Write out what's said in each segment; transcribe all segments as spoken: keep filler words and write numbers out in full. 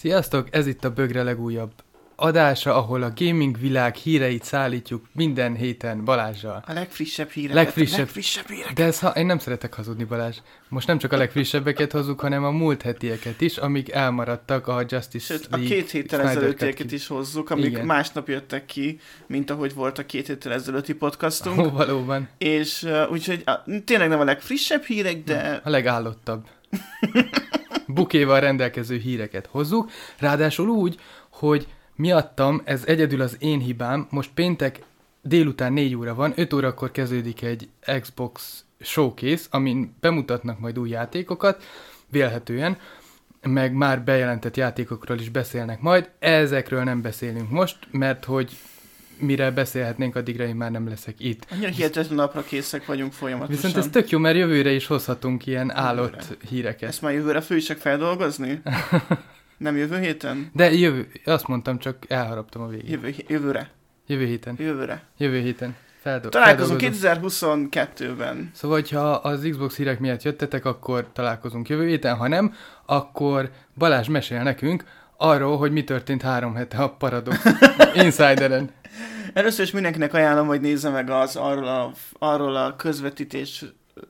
Sziasztok, ez itt a Bögre legújabb adása, ahol a gaming világ híreit szállítjuk minden héten Balázsral. A legfrissebb híreket. Legfrissebb, legfrissebb híreket. De ez, ha, én nem szeretek hazudni, Balázs. Most nem csak a legfrissebbeket hozzuk, hanem a múlt hetieket is, amik elmaradtak a Justice Sőt, League. a két héttel ezelőttieket is hozzuk, amik Igen. másnap jöttek ki, mint ahogy volt a két héttel ezelőtti podcastunk. Ó, valóban. És uh, úgyhogy uh, tényleg nem a legfrissebb hírek, de... A legállottabb. Bukéval rendelkező híreket hozzuk, ráadásul úgy, hogy miattam, ez egyedül az én hibám, most péntek délután négy óra van, öt órakor kezdődik egy Xbox Showcase, amin bemutatnak majd új játékokat, vélhetően, meg már bejelentett játékokról is beszélnek majd, ezekről nem beszélünk most, mert hogy mire beszélhetnénk, addigra én már nem leszek itt. Annyira hihetetlen napra készek vagyunk folyamatosan. Viszont ez tök jó, mert jövőre is hozhatunk ilyen állott Jövőre. híreket. Ezt már jövőre fogjuk feldolgozni? Nem jövő héten? De jövő, azt mondtam, csak elharaptam a végét. Jövő, jövőre. Jövő héten. Jövőre. Jövő héten. Feldol- Találkozunk feldolgozom. kétezer-huszonkettőben. Szóval, ha az Xbox hírek miatt jöttetek, akkor találkozunk jövő héten, ha nem, akkor Balázs mesél nekünk arról, hogy mi történt három hete a Paradox Insideren. Először is mindenkinek ajánlom, hogy nézze meg az arról a, arról a közvetítést,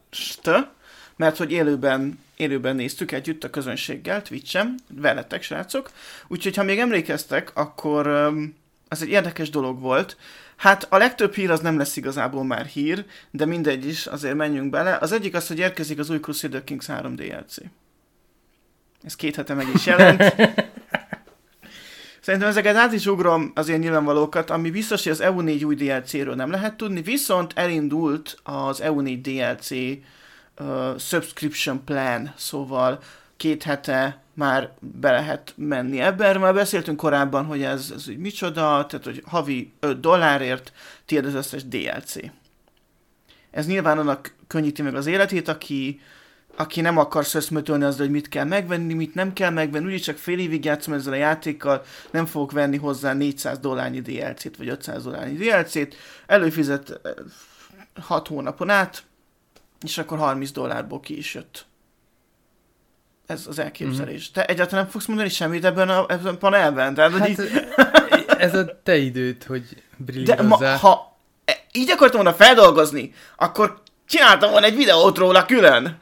mert hogy élőben, élőben néztük együtt a közönséggel, Twitch-en, veletek, srácok. Úgyhogy, ha még emlékeztek, akkor um, az egy érdekes dolog volt. Hát a legtöbb hír az nem lesz igazából már hír, de mindegy is, azért menjünk bele. Az egyik az, hogy érkezik az új Crusader Kings három dé el cé. Ez két hete meg is jelent. Szerintem ezeket át is ugrom az ilyen nyilvánvalókat, ami biztos, hogy az E U négy új dé el céről nem lehet tudni, viszont elindult az E U négy dé el cé uh, subscription plan, szóval két hete már be lehet menni ebben. Már beszéltünk korábban, hogy ez, ez úgy micsoda, tehát hogy havi öt dollárért tiéd az összes dé el cé. Ez nyilván annak könnyíti meg az életét, aki aki nem akar szöszmötölni azzal, hogy mit kell megvenni, mit nem kell megvenni, úgyis csak fél évig játszom ezzel a játékkal, nem fogok venni hozzá négyszáz dollárnyi dé el cét, vagy ötszáz dollárnyi dé el cét, előfizet hat hónapon át, és akkor harminc dollárból ki is jött. Ez az elképzelés. Mm-hmm. Te egyáltalán nem fogsz mondani semmit ebben a, ebben a panelben? Tehát, Hát, így... ez a te időd, hogy De brillírozzál. ma, ha így akartam volna feldolgozni, akkor csináltam volna egy videót róla külön.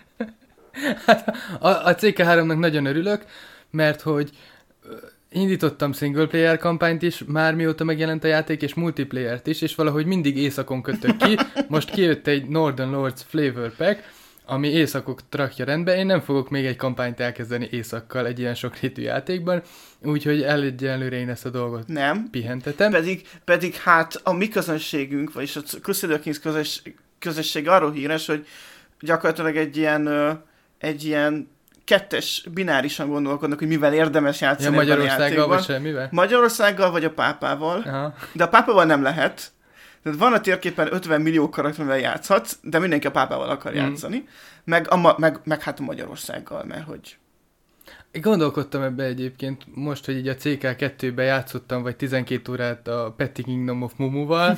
Hát a, a cé ká háromnak nagyon örülök, mert hogy indítottam single player kampányt is, már mióta megjelent a játék, és multiplayert is, és valahogy mindig éjszakon kötök ki. Most kijött egy Northern Lords Flavor Pack, ami éjszakok trakja rendbe. Én nem fogok még egy kampányt elkezdeni éjszakkal egy ilyen sokrétű játékban, úgyhogy egyelőre én ezt a dolgot nem. pihentetem. Pedig, pedig hát a mi közönségünk, vagyis a Crusader Kings közös, közösség arról híres, hogy gyakorlatilag egy ilyen, egy ilyen kettes binárisan gondolkodnak, hogy mivel érdemes játszani ja, ebben a Magyarországgal játékban. vagy semmivel? Magyarországgal vagy a pápával. Aha. De a pápával nem lehet. Tehát van a térképen ötven millió karakterrel játszhatsz, de mindenki a pápával akar mm. játszani. Meg, a, meg, meg hát a Magyarországgal, mert hogy... Gondolkodtam ebbe egyébként, most, hogy így a cé ká kettőben játszottam, vagy tizenkét órát a Petty Kingdom of Mumuval,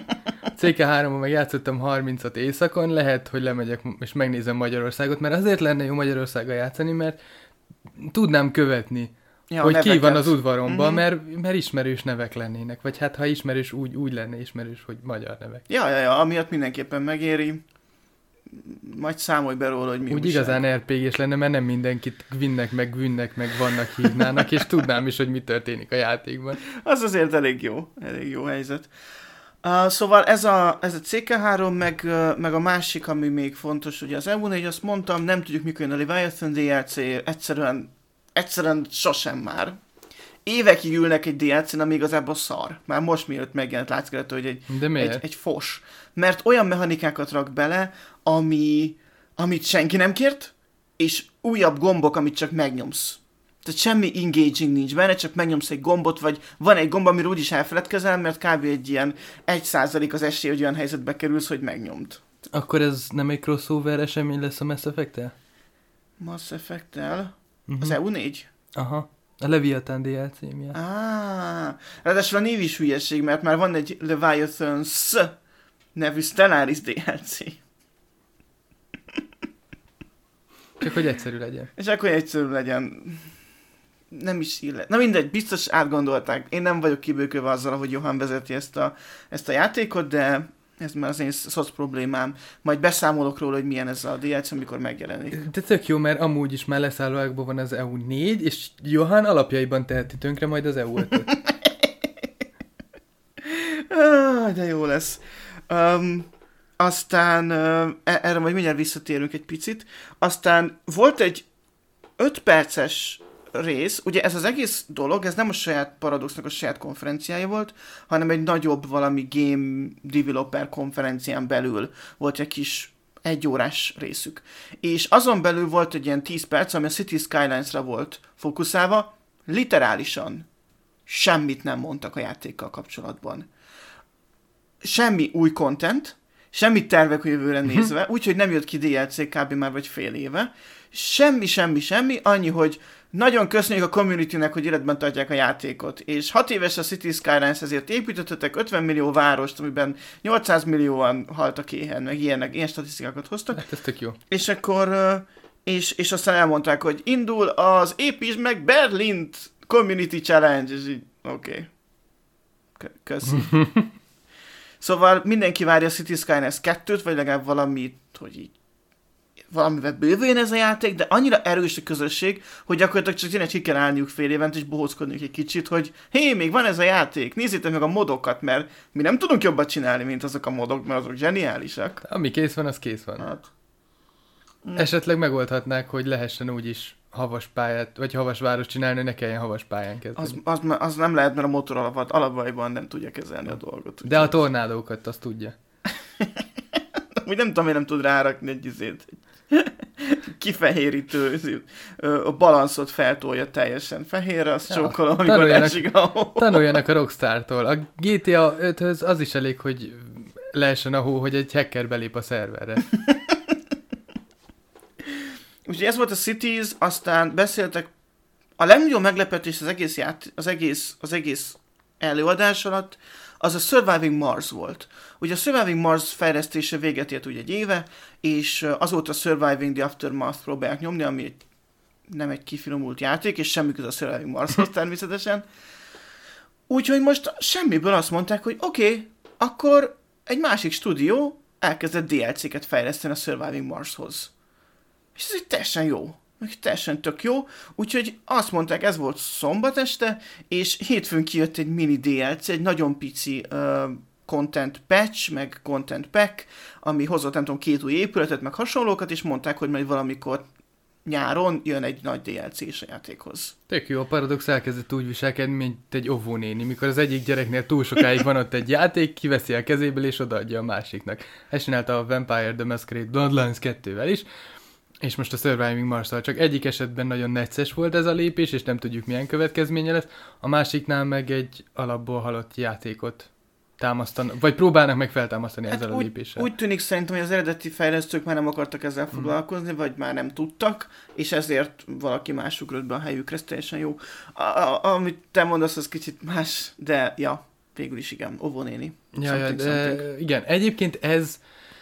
cé ká háromban meg játszottam harmincat éjszakon, lehet, hogy lemegyek és megnézem Magyarországot, mert azért lenne jó Magyarországgal játszani, mert tudnám követni, ja, hogy neveket. ki van az udvaromban, Mm-hmm. mert, mert ismerős nevek lennének, vagy hát ha ismerős, úgy, úgy lenne ismerős, hogy magyar nevek. Ja, ja, ja, amiatt mindenképpen megéri. Majd számolj be róla, hogy mi úgy újság. igazán er pé gés lenne, mert nem mindenkit Gwynnek, meg Gwynnek, meg vannak hívnának, és tudnám is, hogy mi történik a játékban. Az azért elég jó, elég jó helyzet. Uh, szóval ez a, ez a cé ká három, meg, uh, meg a másik, ami még fontos, ugye az E U négy, azt mondtam, nem tudjuk, mikor jön a Leviathan dé el cé, egyszerűen, egyszerűen sosem már. Évekig ülnek egy dé el cén, ami igazából szar. Már most mielőtt megjelent látszik, hogy egy, De miért? egy, egy fos. Mert olyan mechanikákat rak bele, ami, amit senki nem kért, és újabb gombok, amit csak megnyomsz. Tehát semmi engaging nincs benne, csak megnyomsz egy gombot, vagy van egy gomb, amiről úgyis elfeledkezel, mert kb. Egy ilyen egy százalék az esély, hogy olyan helyzetbe kerülsz, hogy megnyomd. Akkor ez nem egy crossover esemény lesz a Mass Effect-tel? Mass Effect-tel? Uh-huh. Az E U négy? Aha. A Leviathan dé el cé miatt. Ah, ráadásul a név is hülyeség, mert már van egy Leviathans nevű Stellaris dé el cé. Csak hogy egyszerű legyen. És akkor egyszerű legyen. nem is illet. Na mindegy, biztos átgondolták. Én nem vagyok kibőkölve azzal, hogy Johan vezeti ezt a, ezt a játékot, de ez már az én szoc problémám. Majd beszámolok róla, hogy milyen ez a dé el cé, amikor megjelenik. De tök jó, mert amúgy is már leszállóákban van az é u négy, és Johan alapjaiban teheti tönkre majd az é u ötöt. ah, de jó lesz. Um, aztán uh, erre majd mindjárt visszatérünk egy picit. Aztán volt egy öt perces rész, ugye ez az egész dolog, ez nem a saját Paradoxnak a saját konferenciája volt, hanem egy nagyobb valami game developer konferencián belül volt egy kis egyórás részük. És azon belül volt egy ilyen tíz perc, ami a City Skylines-ra volt fókuszálva, literálisan semmit nem mondtak a játékkal kapcsolatban. Semmi új content, semmi tervek a jövőre nézve, úgyhogy nem jött ki dé el cé kb. Már vagy fél éve. Semmi, semmi, semmi, annyi, hogy nagyon köszönjük a communitynek, hogy életben tartják a játékot. És hat éves a City Skylines, ezért építettetek ötven millió várost, amiben nyolcszáz millióan haltak éhen, meg ilyenek, ilyen statisztikákat hoztak. Hát ez tök jó. És akkor, és, és aztán elmondták, hogy indul az építsd meg Berlint Community Challenge, és így, oké. Okay. Köszi. Szóval mindenki várja a City Skylines kettőt, vagy legalább valamit, hogy így valamivel bővüljön ez a játék, de annyira erős a közösség, hogy gyakorlatilag csak tényleg ki kell állniuk fél évent, és bohóckodniuk egy kicsit, hogy hé, még van ez a játék, nézzétek meg a modokat, mert mi nem tudunk jobbat csinálni, mint azok a modok, mert azok zseniálisak. Ami kész van, az kész van. Hát. Esetleg megoldhatnák, hogy lehessen úgy is havas pályát, vagy havas város csinálni, hogy ne kelljen havas pályán kezdeni. Az, az, az nem lehet, mert a motor alapat alapjaiban nem tudja kezelni a dolgot. De a tornádókat azt tudja. Úgy nem tudom, hogy nem tud rárakni egy izét. Kifehérítő, a balanszot feltolja teljesen fehérre, azt csókolom, ja, amikor esik a hó. Tanuljanak a Rockstar-tól. A gé té á öthöz az is elég, hogy lehessen a hó, hogy egy hacker belép a szerverre. Úgyhogy ez volt a Cities, aztán beszéltek, a legnagyobb meglepetés az egész, ját, az egész, az egész előadás alatt, az a Surviving Mars volt. Ugye a Surviving Mars fejlesztése véget ért ugye egy éve, és azóta Surviving the Aftermath próbálják nyomni, ami egy, nem egy kifinomult játék, és semmi köze a Surviving Marshoz természetesen. Úgyhogy most semmiből azt mondták, hogy oké, okay, akkor egy másik stúdió elkezdett dé el cé-ket fejleszteni a Surviving Marshoz. És ez egy teljesen jó. Teljesen tök jó. Úgyhogy azt mondták, ez volt szombat este, és hétfőn kijött egy mini dé el cé, egy nagyon pici uh, content patch, meg content pack, ami hozott, nem tudom, két új épületet, meg hasonlókat, és mondták, hogy majd valamikor nyáron jön egy nagy dé el cé-s a játékhoz. Tök jó, a Paradox elkezdett úgy viselkedni, mint egy óvónéni, mikor az egyik gyereknél túl sokáig van ott egy játék, kiveszi a kezéből, és odaadja a másiknak. Ezt csinálta a Vampire the Masquerade Bloodlines kettővel is, és most a Surviving Mars-szal. Csak egyik esetben nagyon necces volt ez a lépés, és nem tudjuk milyen következménye lesz, a másiknál meg egy alapból halott játékot támasztanak, vagy próbálnak meg feltámasztani hát ezzel úgy, a lépéssel. Úgy tűnik szerintem, hogy az eredeti fejlesztők már nem akartak ezzel hmm. foglalkozni, vagy már nem tudtak, és ezért valaki más ugrott be a helyükre, ez teljesen jó. A, a, amit te mondasz, az kicsit más, de ja, végül is igen, óvónéni. Ja, ja, de igen, egyébként ez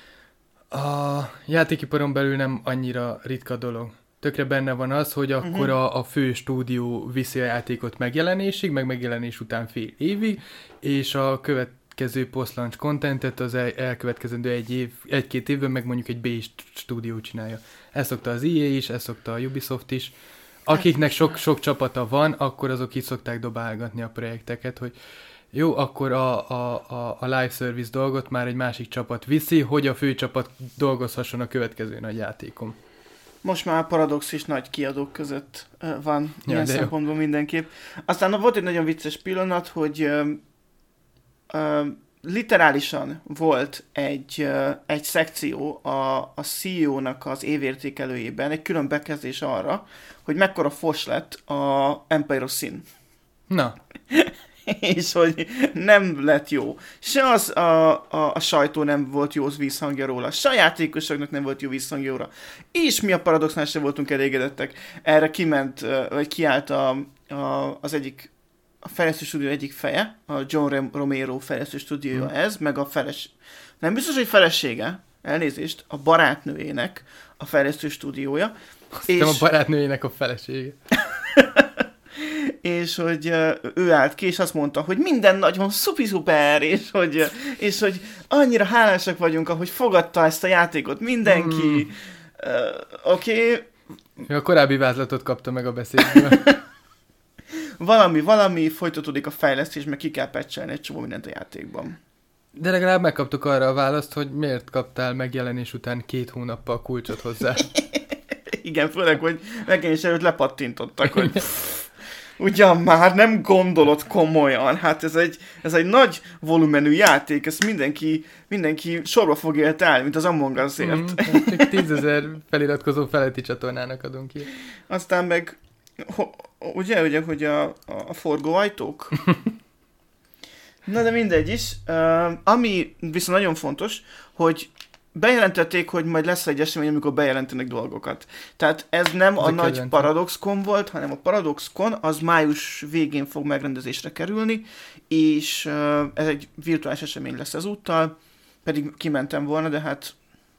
a játékiparon belül nem annyira ritka dolog. Tökre benne van az, hogy akkor uh-huh. a, a fő stúdió viszi a játékot megjelenésig, meg megjelenés után fél évig, és a következő post-launch contentet az el, elkövetkezendő egy év, egy-két évben meg mondjuk egy B stúdió csinálja. Ezt szokta az í á is, ezt szokta a Ubisoft is. Akiknek sok-sok csapata van, akkor azok így szokták dobálgatni a projekteket, hogy jó, akkor a, a, a, a live service dolgot már egy másik csapat viszi, hogy a fő csapat dolgozhasson a következő nagy játékon. Most már a Paradox is nagy kiadók között uh, van, ja, ilyen szempontból jó. Mindenképp. Aztán volt egy nagyon vicces pillanat, hogy uh, uh, literálisan volt egy, uh, egy szekció a, a cé e ó-nak az évértékelőjében, egy külön bekezdés arra, hogy mekkora fos lett a Empire of Sin. Na. És hogy nem lett jó. Se az a, a, a sajtó nem volt jó vízhangja róla, se a játékosoknak nem volt jó vízhangja róla. És mi a Paradoxnál sem voltunk elégedettek. Erre kiment, vagy kiállt a, a, az egyik, a fejlesztő stúdió egyik feje, a John Romero fejlesztő stúdiója hmm. ez, meg a feles... Nem biztos, hogy felesége, elnézést, a barátnőjének a fejlesztő stúdiója. Azt és... a barátnőjének a felesége. és hogy ő állt ki, és azt mondta, hogy minden nagyon szupi-szuper, és hogy, és hogy annyira hálásak vagyunk, ahogy fogadta ezt a játékot mindenki. Mm. Uh, Oké. Okay. A korábbi vázlatot kapta meg a beszédből. valami, valami, folytatódik a fejlesztés, meg ki kell patchelni egy csomó mindent a játékban. De legalább megkaptuk arra a választ, hogy miért kaptál megjelenés után két hónappal a kulcsot hozzá. Igen, főleg, hogy megjelenés előtt lepattintottak, hogy pff, ugyan már nem gondolod komolyan, hát ez egy, ez egy nagy volumenű játék, ezt mindenki, mindenki sorba fog élt állni, mint az Among Us-ért. Mm, csak tízezer feliratkozó feletti csatornának adunk ki. Aztán meg, ho, ugye, ugye, hogy a, a forgóajtók? Na de mindegy is. Uh, ami viszont nagyon fontos, hogy bejelentették, hogy majd lesz egy esemény, amikor bejelentenek dolgokat. Tehát ez nem ez a, a nagy ParadoxCon volt, hanem a ParadoxCon az május végén fog megrendezésre kerülni, és uh, ez egy virtuális esemény lesz ezúttal, pedig kimentem volna, de hát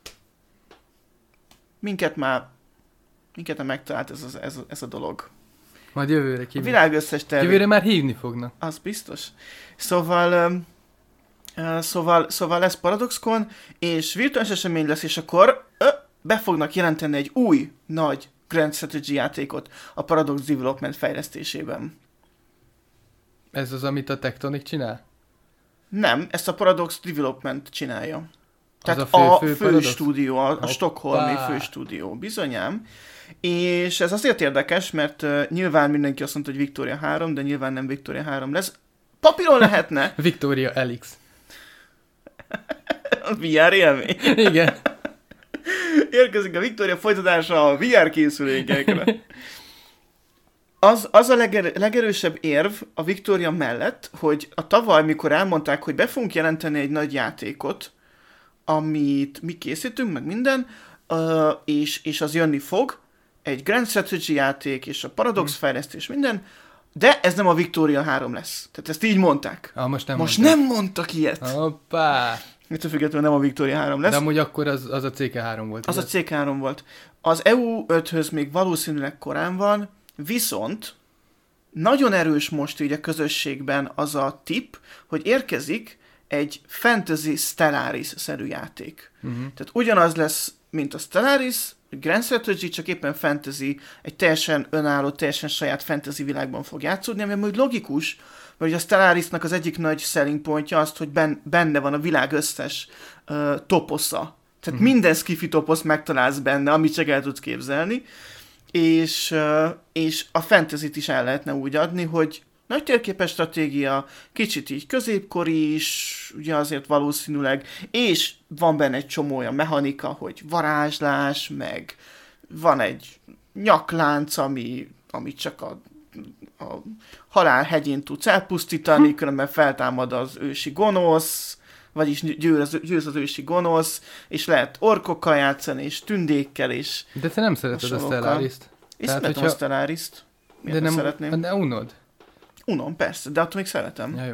minket már minket már megtalált ez, ez, ez, ez a dolog. Majd jövőre kívül. A világ összes terve. Jövőre már hívni fognak. Az biztos. Szóval, uh, szóval, szóval lesz ParadoxCon, és virtuális esemény lesz, és akkor uh, be fognak jelenteni egy új, nagy Grand Strategy játékot a Paradox Development fejlesztésében. Ez az, amit a Tectonic csinál? Nem, ezt a Paradox Development csinálja. Tehát a fő, fő, fő, fő stúdió, a, a stockholmi főstúdió, bizonyám. És ez azért érdekes, mert uh, nyilván mindenki azt mondta, hogy Victoria három, de nyilván nem Victoria három lesz. Papíron lehetne. Victoria Elix. A vé er élmény. Igen. Érkezik a Victoria folytatása a vé er készülékekre. Az, az a leger, legerősebb érv a Victoria mellett, hogy a tavaly, mikor elmondták, hogy be fogunk jelenteni egy nagy játékot, amit mi készítünk, meg minden, uh, és, és az jönni fog, egy Grand Strategy játék, és a Paradox hmm. fejlesztés, minden, de ez nem a Victoria három lesz. Tehát ezt így mondták. Ah, most nem most mondták. nem mondtak ilyet. Hoppá! Mitől függetlenül nem a Victoria három lesz. De amúgy akkor az, az a cé ká három volt. Az igaz? A cé ká három volt. Az é u öthöz még valószínűleg korán van, viszont nagyon erős most így a közösségben az a tipp, hogy érkezik egy Fantasy Stellaris-szerű játék. Uh-huh. Tehát ugyanaz lesz, mint a Stellaris, Grand Strategy, csak éppen fantasy, egy teljesen önálló, teljesen saját fantasy világban fog játszódni, ami amúgy logikus, mert a Stellarisnak az egyik nagy selling pontja az, hogy ben, benne van a világ összes uh, toposza. Tehát uh-huh. minden skifi toposz megtalálsz benne, amit csak el tudsz képzelni, és, uh, és a fantasyt is el lehetne úgy adni, hogy nagy térképes stratégia, kicsit így középkori is, ugye azért valószínűleg, és van benne egy csomó olyan mechanika, hogy varázslás, meg van egy nyaklánc, ami, ami csak a, a halál hegyén tudsz elpusztítani, különben feltámad az ősi gonosz, vagyis győz, győz az ősi gonosz, és lehet orkokkal játszani, és tündékkel, és de te nem szereted a Stellaris-t. És szeretem hogyha... a Stellaris-t. Miért de nem szeretném? De unod? Unom, persze, de attól még szeretem. Ja, jó.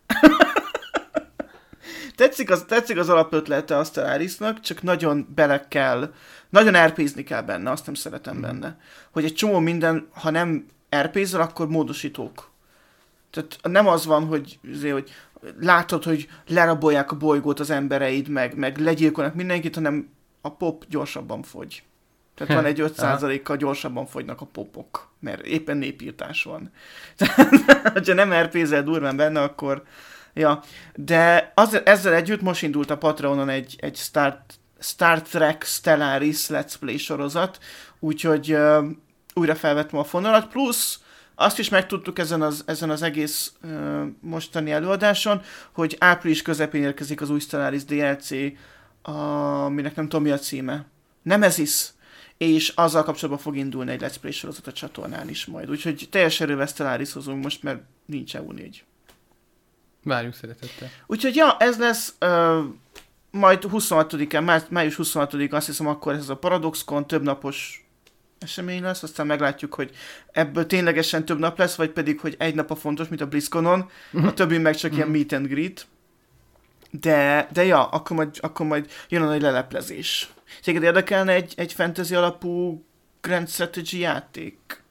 tetszik, az, tetszik az alapötlete a Stellarisnak, csak nagyon bele kell, nagyon er pé-zni kell benne, azt nem szeretem mm. benne. Hogy egy csomó minden, ha nem er pé-zel, akkor módosítók. Tehát nem az van, hogy, hogy látod, hogy lerabolják a bolygót az embereid, meg, meg legyilkolnak mindenkit, hanem a pop gyorsabban fogy. Tehát van egy öt százalékkal gyorsabban fogynak a popok, mert éppen népírtás van. Tehát, ha nem er pé-zel durván benne, akkor... Ja, de az, ezzel együtt most indult a Patreonon egy, egy Star, Star Trek Stellaris Let's Play sorozat, úgyhogy uh, újra felvettem a fonalat, plusz azt is megtudtuk ezen az, ezen az egész uh, mostani előadáson, hogy április közepén érkezik az új Stellaris dé el cé, aminek nem tudom mi a címe. Nemesis. És azzal kapcsolatban fog indulni egy Let's Play sorozat a csatornán is majd. Úgyhogy teljes erővel Stellaris-hozunk most, mert nincs é u négy. Várjuk szeretettel. Úgyhogy ja, ez lesz uh, majd huszonhatodikán, má, május huszonhatodikán, azt hiszem akkor ez a ParadoxCon több napos esemény lesz, aztán meglátjuk, hogy ebből ténylegesen több nap lesz, vagy pedig, hogy egy nap a fontos, mint a BlizzConon, uh-huh. a többi meg csak uh-huh. ilyen meet and greet. De, de ja, akkor majd, akkor majd jön a nagy leleplezés. Téged érdekelne egy, egy fantasy alapú Grand Strategy játék?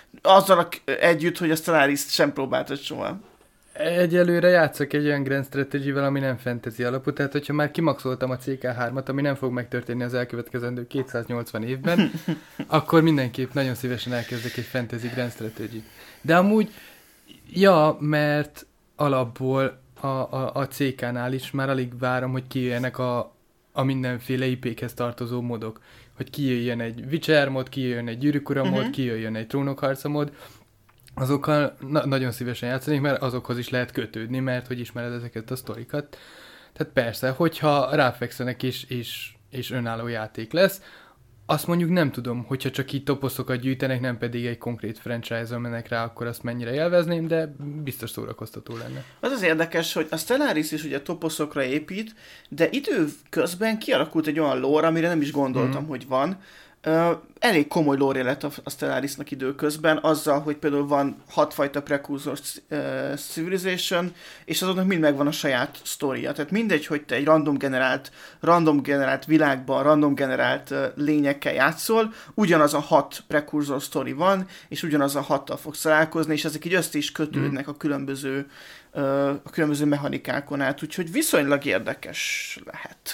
azzal a, együtt, hogy a Stellaris sem próbáltad soha. Egyelőre játszok egy olyan Grand Strategy-vel, ami nem fantasy alapú, tehát hogyha már kimaxoltam a cé ká hármat, ami nem fog megtörténni az elkövetkezendő kétszáznyolcvan évben, akkor mindenképp nagyon szívesen elkezdek egy fantasy Grand Strategy. De amúgy, ja, mert alapból a, a, a cé ká-nál is már alig várom, hogy kijöjjenek a, a mindenféle i pé-khez tartozó modok. Hogy kijöjjön egy Witcher mod, kijöjjön egy Gyűrűk Ura mod, uh-huh. kijöjjön egy Trónok harca mod, azokkal na- nagyon szívesen játszanék, mert azokhoz is lehet kötődni, mert hogy ismered ezeket a sztorikat. Tehát persze, hogyha ráfekszenek és, és, és önálló játék lesz, azt mondjuk nem tudom, hogyha csak így toposzokat gyűjtenek, nem pedig egy konkrét franchise-on mennek rá, akkor azt mennyire élvezném, de biztos szórakoztató lenne. Az az érdekes, hogy a Stellaris is ugye toposzokra épít, de időközben kialakult egy olyan lore, amire nem is gondoltam, mm. hogy van. Uh, elég komoly lore lett a, a Stellarisnak időközben, azzal, hogy például van hatfajta precursor uh, civilization, és azoknak mind megvan a saját sztoria. Tehát mindegy, hogy te egy random generált, random generált világban, random generált uh, lényekkel játszol, ugyanaz a hat precursor sztori van, és ugyanaz a hattal fogsz találkozni, és ezek így össze is kötődnek mm. a különböző, uh, a különböző mechanikákon át, úgyhogy viszonylag érdekes lehet.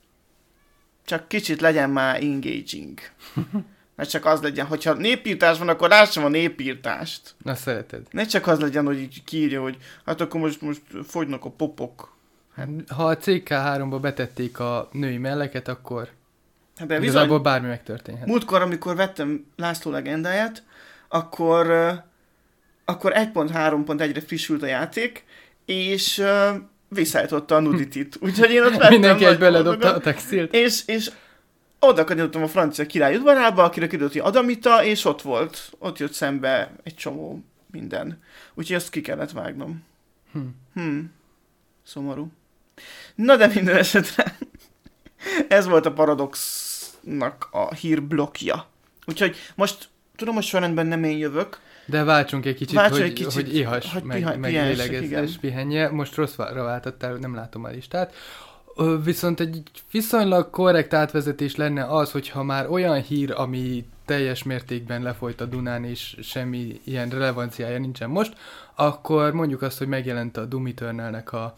Csak kicsit legyen már engaging. Mert csak az legyen, hogyha népírtás van, akkor lássam a népírtást. Na, szereted. Ne csak az legyen, hogy így kiírja, hogy hát akkor most, most fogynak a popok. Hát, ha a cé ká háromba betették a női melleket, akkor hát igazából bizony, bármi megtörténhet. Múltkor, amikor vettem László legendáját, akkor, uh, akkor egy pont három pont egyre frissült a játék, és... Uh, visszaállította a nuditit. Úgyhogy én ott vettem... Mindenki egy beledobta a textilt. És, és oda kanyarultam a francia király udvarába, akire kiderült, hogy Adamita, és ott volt. Ott jött szembe egy csomó minden. Úgyhogy ezt ki kellett vágnom. Hm. Hm. Szomorú. Na de minden esetre ez volt a Paradoxnak a hírblokja. Úgyhogy most tudom, hogy sorrendben nem én jövök, de váltsunk egy kicsit, Váltsunk hogy, egy kicsit, hogy ihass, hogy meg, piha, meg lélegezz, és pihenje. Most rosszra váltottál, nem látom a listát. Viszont egy viszonylag korrekt átvezetés lenne az, hogyha már olyan hír, ami teljes mértékben lefolyt a Dunán, és semmi ilyen relevanciája nincsen most, akkor mondjuk azt, hogy megjelent a Doom Eternalnek a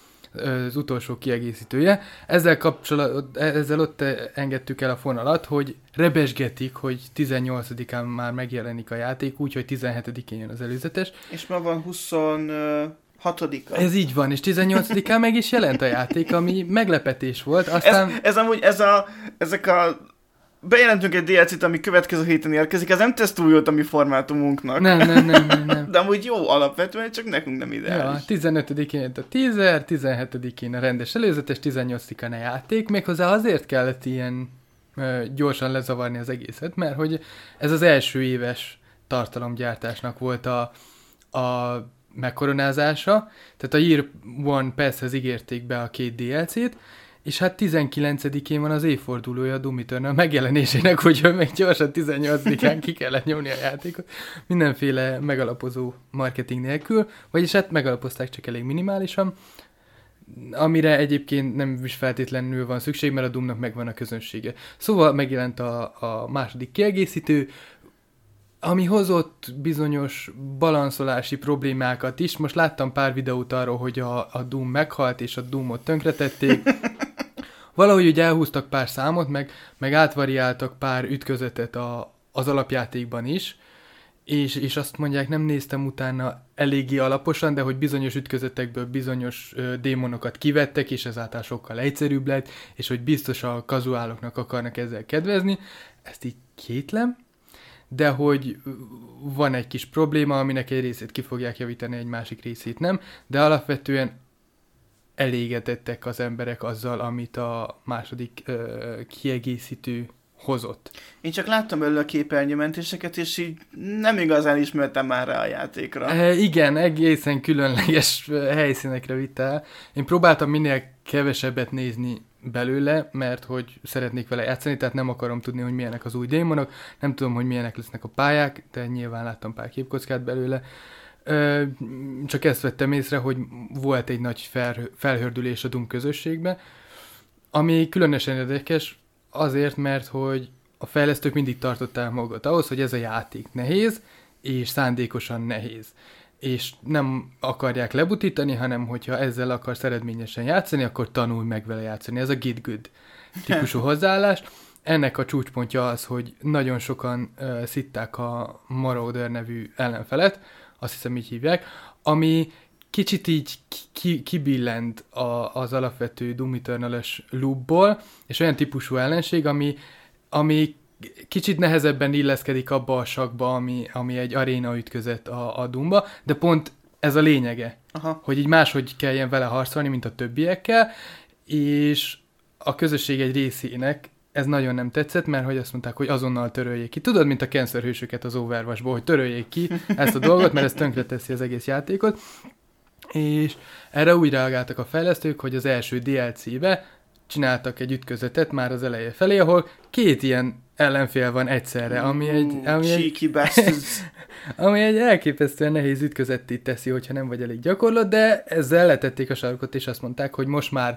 az utolsó kiegészítője. Ezzel kapcsolat, ezzel ott engedtük el a fonalat, hogy rebesgetik, hogy tizennyolcadikán már megjelenik a játék, úgyhogy tizenhetedikén jön az előzetes. És ma van huszonhatodika. Ez így van, és tizennyolcadikán meg is jelent a játék, ami meglepetés volt. Aztán... Ez, ez amúgy, ez a, ezek a bejelentünk egy dé el cét, ami következő héten érkezik, ez nem tesz túl jót a mi formátumunknak. Nem, nem, nem, nem, nem. De amúgy jó alapvetően, csak nekünk nem ideális. Ja, tizenötödikén jött a teaser, tizenhetedikén a rendes előzetes, tizennyolcadikán a játék, méghozzá azért kellett ilyen ö, gyorsan lezavarni az egészet, mert hogy ez az első éves tartalomgyártásnak volt a, a megkoronázása, tehát a Year One Pass-hez ígérték be a két dé el cét, és hát tizenkilencedikén van az évfordulója a Doom Eternal megjelenésének, hogy meg gyorsan tizennyolcadikán ki kellett nyomni a játékot. Mindenféle megalapozó marketing nélkül, vagyis hát megalapozták csak elég minimálisan, amire egyébként nem is feltétlenül van szükség, mert a Doomnak megvan a közönsége. Szóval megjelent a, a második kiegészítő, ami hozott bizonyos balanszolási problémákat is. Most láttam pár videót arról, hogy a, a Doom meghalt, és a Doomot tönkretették. Valahogy úgy elhúztak pár számot, meg, meg átvariáltak pár ütközetet a, az alapjátékban is, és, és azt mondják, nem néztem utána eléggé alaposan, de hogy bizonyos ütközetekből bizonyos ö, démonokat kivettek, és ezáltal sokkal egyszerűbb lett, és hogy biztos a kazuáloknak akarnak ezzel kedvezni. Ezt így kétlem, de hogy van egy kis probléma, aminek egy részét ki fogják javítani, egy másik részét nem, de alapvetően elégedettek az emberek azzal, amit a második ö, kiegészítő hozott. Én csak láttam belőle a képernyőmentéseket, és így nem igazán ismertem már rá a játékra. E, igen, egészen különleges helyszínekre vitt el. Én próbáltam minél kevesebbet nézni belőle, mert hogy szeretnék vele játszani, tehát nem akarom tudni, hogy milyenek az új démonok, nem tudom, hogy milyenek lesznek a pályák, de nyilván láttam pár képkockát belőle. Ö, csak ezt vettem észre, hogy volt egy nagy fel, felhördülés a Doom közösségbe, ami különösen érdekes azért, mert hogy a fejlesztők mindig tartották magukat ahhoz, hogy ez a játék nehéz, és szándékosan nehéz. És nem akarják lebutítani, hanem hogyha ezzel akarsz eredményesen játszani, akkor tanulj meg vele játszani. Ez a Git Good típusú hozzáállás. Ennek a csúcspontja az, hogy nagyon sokan uh, szitták a Marauder nevű ellenfelet, azt hiszem így hívják, ami kicsit így ki, kibillent a, az alapvető Doom Eternal-ös loopból, és olyan típusú ellenség, ami, ami kicsit nehezebben illeszkedik abba a sakba, ami, ami egy aréna ütközet a, a Doomba, de pont ez a lényege, Aha. hogy így máshogy kelljen vele harcolni, mint a többiekkel, és a közösség egy részének ez nagyon nem tetszett, mert hogy azt mondták, hogy azonnal töröljék ki. Tudod, mint a Cancer hősöket az Overwatchból, hogy töröljék ki ezt a dolgot, mert ez tönkreteszi az egész játékot. És erre úgy reagáltak a fejlesztők, hogy az első dé el cé-be csináltak egy ütközetet már az eleje felé, ahol két ilyen ellenfél van egyszerre, ami egy, ami egy, ami egy elképesztően nehéz ütközetté teszi, hogyha nem vagy elég gyakorlott, de ezzel letették a sarkot, és azt mondták, hogy most már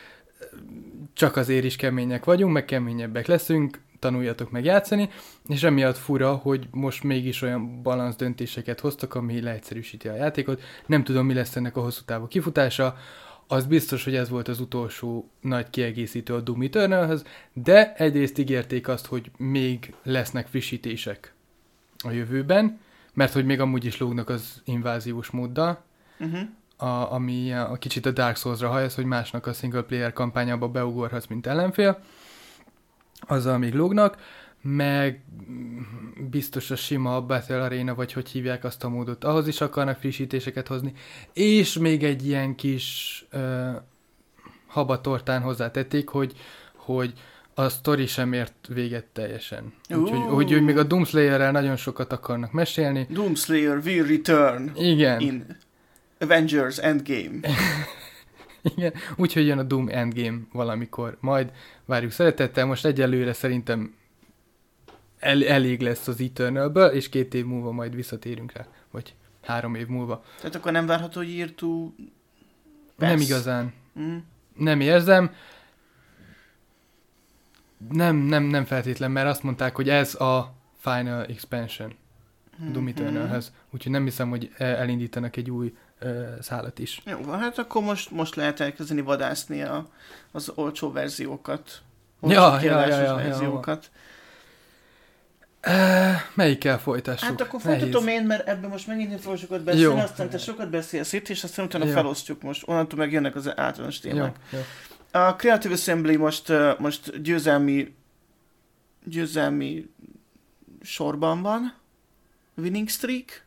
csak azért is kemények vagyunk, meg keményebbek leszünk, tanuljatok meg játszani, és emiatt fura, hogy most mégis olyan balansz döntéseket hoztak, ami leegyszerűsíti a játékot. Nem tudom, mi lesz ennek a hosszú távú kifutása, az biztos, hogy ez volt az utolsó nagy kiegészítő a Doom Eternalhez, de egyrészt ígérték azt, hogy még lesznek frissítések a jövőben, mert hogy még amúgy is lógnak az inváziós móddal, uh-huh. a, ami a, a kicsit a Dark Souls-ra hajaz, hogy másnak a single player kampányába beugorhatsz, mint ellenfél, azzal még lógnak, meg biztos a sima Battle Arena, vagy hogy hívják azt a módot, ahhoz is akarnak frissítéseket hozni, és még egy ilyen kis uh, habatortán hozzátették, hogy, hogy a sztori sem ért véget teljesen. Úgyhogy hogy, hogy még a Doomslayer-rel nagyon sokat akarnak mesélni. Doomslayer will return Igen. in Avengers Endgame. Igen, úgyhogy jön a Doom Endgame valamikor. Majd várjuk szeretettel, most egyelőre szerintem el, elég lesz az Eternalből, és két év múlva majd visszatérünk rá. Vagy három év múlva. Tehát akkor nem várható, hogy írtó... Nem igazán. Mm. Nem érzem. Nem, nem, nem feltétlen, mert azt mondták, hogy ez a Final Expansion mm-hmm. Doom Eternalhez. Úgyhogy nem hiszem, hogy elindítanak egy új uh, szálat is. Jó, hát akkor most, most lehet elkezdeni vadászni a, az olcsó verziókat. Olcsó ja, ja, ja, ja, verziókat. Uh, melyikkel folytassuk? Hát akkor folytatom én, mert ebben most megint nem fogok sokat beszélni, jó. Aztán te sokat beszélsz itt, és aztán utána jó. felosztjuk most. Onnantól meg jönnek az általános témák. Jó, jó. A Creative Assembly most, most győzelmi, győzelmi sorban van. Winning streak.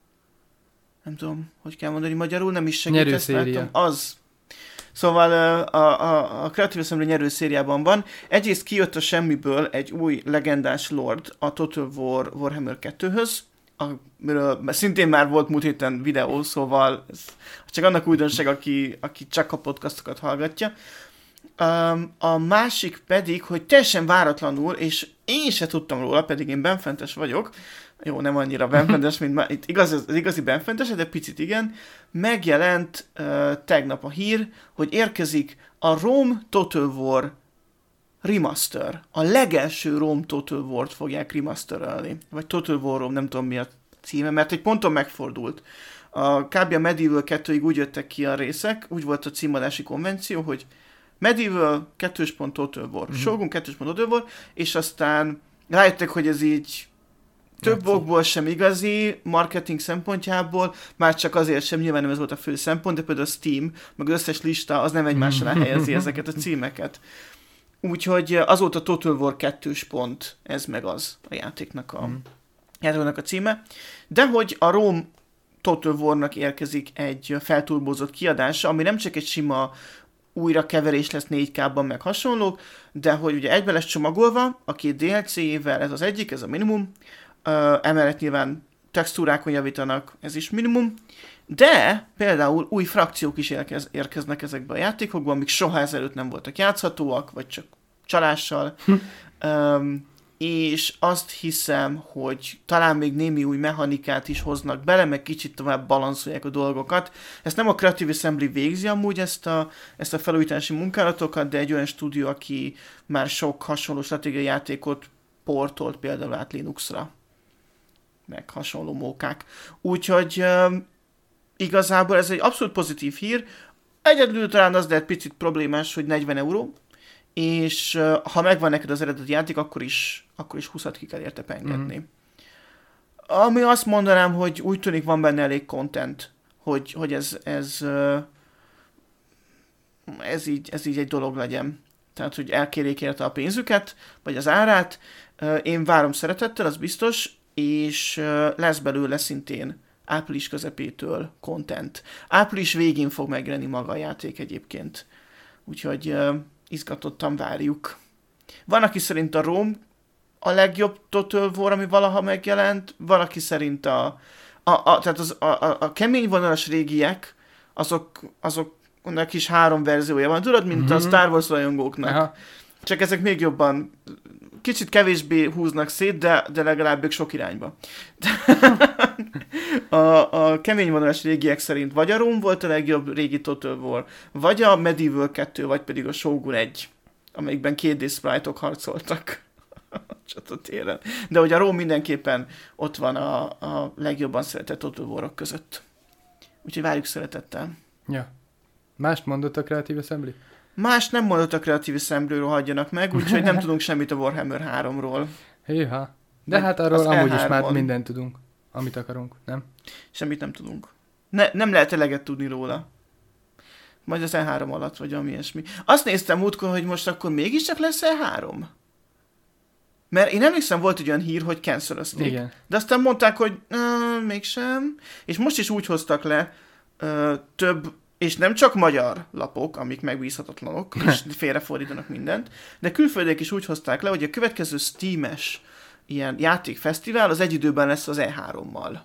Nem tudom, hogy kell mondani magyarul, nem is segítesz. Nyerőszéria. Az. Szóval a, a, a Creative Assembly nyerőszériában van. Egyrészt kijött a semmiből egy új legendás lord a Total War Warhammer kettőhöz, amiről szintén már volt múlt héten videó, szóval ez csak annak újdonság, aki, aki csak a podcastokat hallgatja. Um, a másik pedig, hogy teljesen váratlanul, és én se tudtam róla, pedig én benfentes vagyok, jó, nem annyira benfentes, mint már itt igaz, az igazi benfentes, de picit igen, megjelent uh, tegnap a hír, hogy érkezik a Rome Total War Remaster. A legelső Rome Total War-t fogják remasterelni. Vagy Total War Rome, nem tudom mi a címe, mert egy ponton megfordult. A kb. A Medieval kettőig úgy jöttek ki a részek, úgy volt a címadási konvenció, hogy Medieval kettős pont Total War, mm-hmm. Shogun kettős pont Total War, és aztán rájöttek, hogy ez így több okból sem igazi, marketing szempontjából, már csak azért sem, nyilván nem ez volt a fő szempont, de például a Steam, meg az összes lista, az nem egymás alá helyezi ezeket a címeket. Úgyhogy azóta Total War kettős pont, ez meg az a játéknak a, mm. játéknak a címe. De hogy a Rome Total War-nak érkezik egy felturbózott kiadása, ami nem csak egy sima újra keverés lesz négy ká-ban meg hasonlók, de hogy ugye egybe lesz csomagolva, a két dé el cé-ével, ez az egyik, ez a minimum, uh, emellett nyilván textúrákon javítanak, ez is minimum, de például új frakciók is érkez, érkeznek ezekbe a játékokba, amik soha ezelőtt nem voltak játszhatóak, vagy csak csalással, hm. um, és azt hiszem, hogy talán még némi új mechanikát is hoznak bele, meg kicsit tovább balanszolják a dolgokat. Ezt nem a Creative Assembly végzi amúgy ezt a, ezt a felújítási munkálatokat, de egy olyan stúdió, aki már sok hasonló stratégiai játékot portolt például át Linuxra. meg hasonló mókák. Úgyhogy uh, igazából ez egy abszolút pozitív hír. Egyedül talán az lehet picit problémás, hogy negyven euró, és uh, ha megvan neked az eredeti játék, akkor is, akkor is húszat ki kell érte pengetni. Mm. Ami azt mondanám, hogy úgy tűnik van benne elég content, hogy, hogy ez, ez, uh, ez, így, ez így egy dolog legyen. Tehát, hogy elkérjék érte a pénzüket, vagy az árát. Uh, én várom szeretettel, az biztos, és uh, lesz belőle szintén április közepétől content. Április végén fog megjelenni maga a játék egyébként. Úgyhogy uh, izgatottan várjuk. Van, aki szerint a Rome a legjobb Total War, ami valaha megjelent, van, aki szerint a, a, a, tehát az, a, a, a kemény vonalas régiek, azok, azoknak is három verziója van. Tudod, mint mm-hmm. a Star Wars rajongóknak. Aha. Csak ezek még jobban, kicsit kevésbé húznak szét, de, de legalább ők sok irányba. a, a kemény vonalas régiek szerint vagy a Rome volt a legjobb régi Total War, vagy a Medieval kettő, vagy pedig a Shogun egy, amelyikben két dé sprite-ok harcoltak a csatatéren. De hogy a Rome mindenképpen ott van a, a legjobban szeretett Total War-ok között. Úgyhogy várjuk szeretettel. Ja. Mást mondott a Creative Assembly? Más nem mondott a Creative Assembly-ről, hagyjanak meg, úgyhogy nem tudunk semmit a Warhammer háromról. Hűha. De hát arról amúgy is már mindent tudunk, amit akarunk, nem? Semmit nem tudunk. Ne, nem lehet eleget tudni róla. Majd az E három alatt, vagy ami ilyesmi. Azt néztem múltkor, hogy most akkor mégiscsak lesz E három. Mert én emlékszem, volt egy olyan hír, hogy cancelözték. Igen. De aztán mondták, hogy uh, mégsem. És most is úgy hoztak le uh, több, és nem csak magyar lapok, amik megbízhatatlanok, és félrefordítanak mindent, de külföldiek is úgy hozták le, hogy a következő Steam-es ilyen játékfesztivál az egy időben lesz az E hárommal.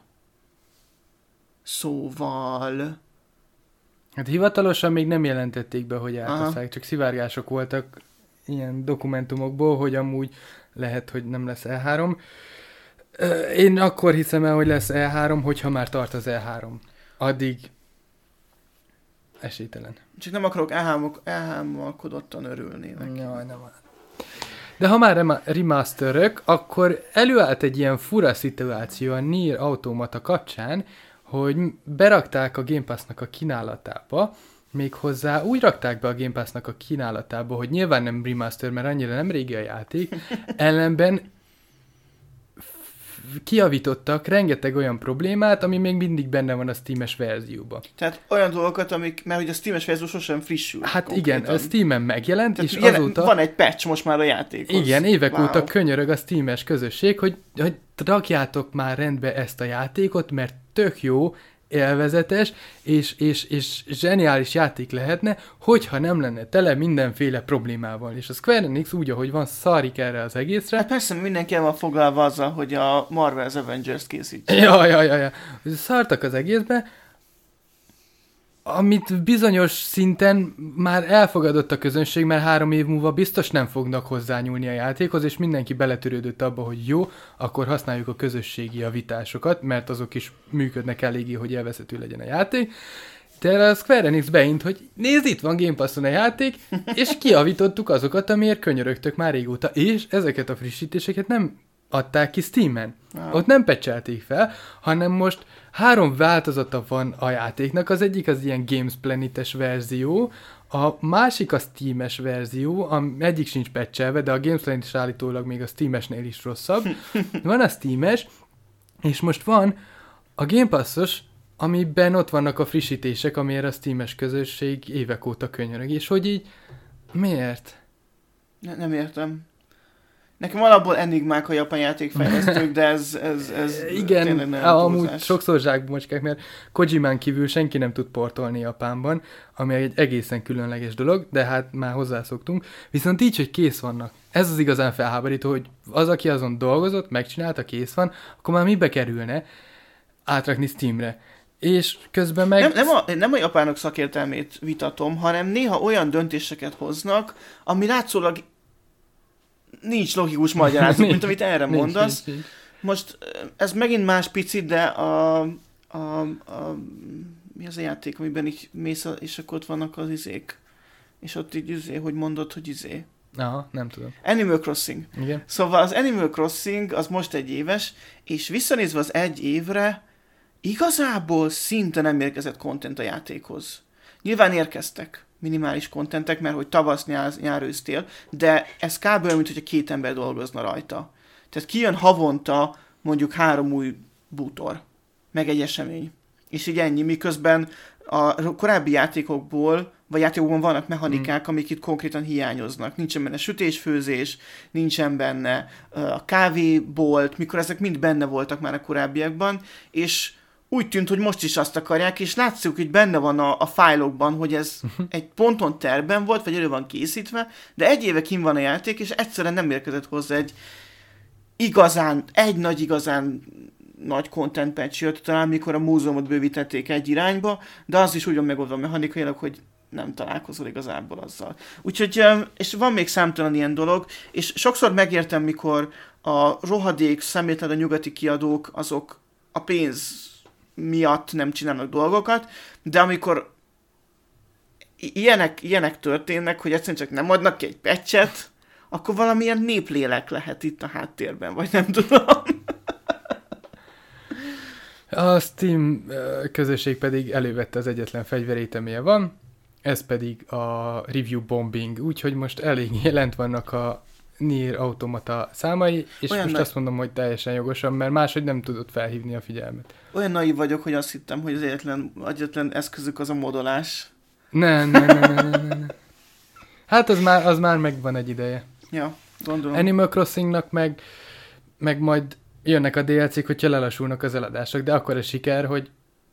Szóval... Hát hivatalosan még nem jelentették be, hogy elhozzák, csak szivárgások voltak ilyen dokumentumokból, hogy amúgy lehet, hogy nem lesz E három. Én akkor hiszem el, hogy lesz E három, hogyha már tart az E három. Addig esélytelen. Csak nem akarok elhámolkodottan örülni neki. Jaj, nem. De ha már remasterök, akkor előállt egy ilyen fura szituáció a Nier Automata kapcsán, hogy berakták a Game Pass-nak a kínálatába, méghozzá úgy rakták be a Game Pass-nak a kínálatába, hogy nyilván nem remaster, mert annyira nem régi a játék, ellenben kijavítottak rengeteg olyan problémát, ami még mindig benne van a Steam-es verzióban. Tehát olyan dolgokat, amik, mert hogy a Steam-es verzió sosem frissül. Hát konkrétan. Igen, a Steam-en megjelent, tehát és jelen, azóta... Van egy patch most már a játékhoz. Igen, évek wow. óta könyörög a Steam-es közösség, hogy, hogy rakjátok már rendbe ezt a játékot, mert tök jó, élvezetes, és, és, és zseniális játék lehetne, hogyha nem lenne tele mindenféle problémával. És a Square Enix úgy, ahogy van, szarik erre az egészre. Hát persze mindenki el van foglalva azzal, hogy a Marvel's Avengers készítse. Ja, ja, ja, ja. Szartak az egészbe, amit bizonyos szinten már elfogadott a közönség, mert három év múlva biztos nem fognak hozzányúlni a játékhoz, és mindenki beletörődött abba, hogy jó, akkor használjuk a közösségi javításokat, mert azok is működnek eléggé, hogy élvezhető legyen a játék. De a Square Enix beint, hogy nézd, itt van Game Passon a játék, és kijavítottuk azokat, amiért könyörögtök már régóta, és ezeket a frissítéseket nem adták ki Steamen. Wow. Ott nem pecselték fel, hanem most három változata van a játéknak. Az egyik az ilyen Games Planet-es verzió, a másik a Steam-es verzió, a egyik sincs pecselve, de a Games Planet is állítólag még a Steam-esnél is rosszabb. Van a Steam-es, és most van a Game Passos, amiben ott vannak a frissítések, amiért a Steam-es közösség évek óta könyörög. És hogy így, miért? Ne, nem értem. Nekem alapból enigmák a japán játékfejlesztők, de ez, ez, ez igen, tényleg nem amúgy túlzás. Sokszor zsákbomocskák, mert Kojimán kívül senki nem tud portolni Japánban, ami egy egészen különleges dolog, de hát már hozzászoktunk. Viszont így, hogy kész vannak. Ez az igazán felháborító, hogy az, aki azon dolgozott, megcsinálta, kész van, akkor már mibe kerülne átrakni Steamre. És közben meg... Nem, nem, a, nem a japánok szakértelmét vitatom, hanem néha olyan döntéseket hoznak, ami látszólag nincs logikus magyarázat, mint amit erre mondasz. Nincs, nincs, nincs. Most ez megint más picit, de a, a, a mi az a játék, amiben így mész, és akkor ott vannak az izék. És ott így izé, hogy mondod, hogy izé. Aha, nem tudom. Animal Crossing. Igen. Szóval az Animal Crossing az most egy éves, és visszanézve az egy évre, igazából szinte nem érkezett content a játékhoz. Nyilván érkeztek minimális contentek, mert hogy tavasz, nyár, nyár ősztél, de ez kb. Olyan, mint hogyha két ember dolgozna rajta. Tehát kijön havonta mondjuk három új bútor, meg egy esemény. És így ennyi, miközben a korábbi játékokból, vagy játékokban vannak mechanikák, mm. amik itt konkrétan hiányoznak. Nincsen benne sütésfőzés, nincsen benne uh, a kávébolt, mikor ezek mind benne voltak már a korábbiakban, és úgy tűnt, hogy most is azt akarják, és látszik, hogy benne van a, a fájlokban, hogy ez egy ponton terben volt, vagy elő van készítve, de egy éve kint van a játék, és egyszerűen nem érkezett hozzá egy igazán, egy nagy igazán nagy content patch jött, talán mikor a múzeumot bővítették egy irányba, de az is úgy van megoldva mechanikailag, hogy nem találkozol igazából azzal. Úgyhogy, és van még számtalan ilyen dolog, és sokszor megértem, mikor a rohadék, szemétlen a nyugati kiadók, azok a pénz miatt nem csinálnak dolgokat, de amikor ilyenek, ilyenek történnek, hogy egyszerűen csak nem adnak ki egy patchet, akkor valamilyen néplélek lehet itt a háttérben, vagy nem tudom. A Steam közösség pedig elővette az egyetlen fegyverét, amilyen van, ez pedig a review bombing, úgyhogy most elég jelent vannak a Nier Automata számai, és olyan most nagy... azt mondom, hogy teljesen jogosan, mert máshogy nem tudott felhívni a figyelmet. Olyan naív vagyok, hogy azt hittem, hogy az egyetlen, egyetlen eszközük az a modolás. Nem, nem, nem, nem, nem, nem. Hát az már, az már megvan egy ideje. Ja, gondolom. Animal Crossingnak meg, meg majd jönnek a dé el cék, hogyha lelassulnak az eladások, de akkor a siker, hogy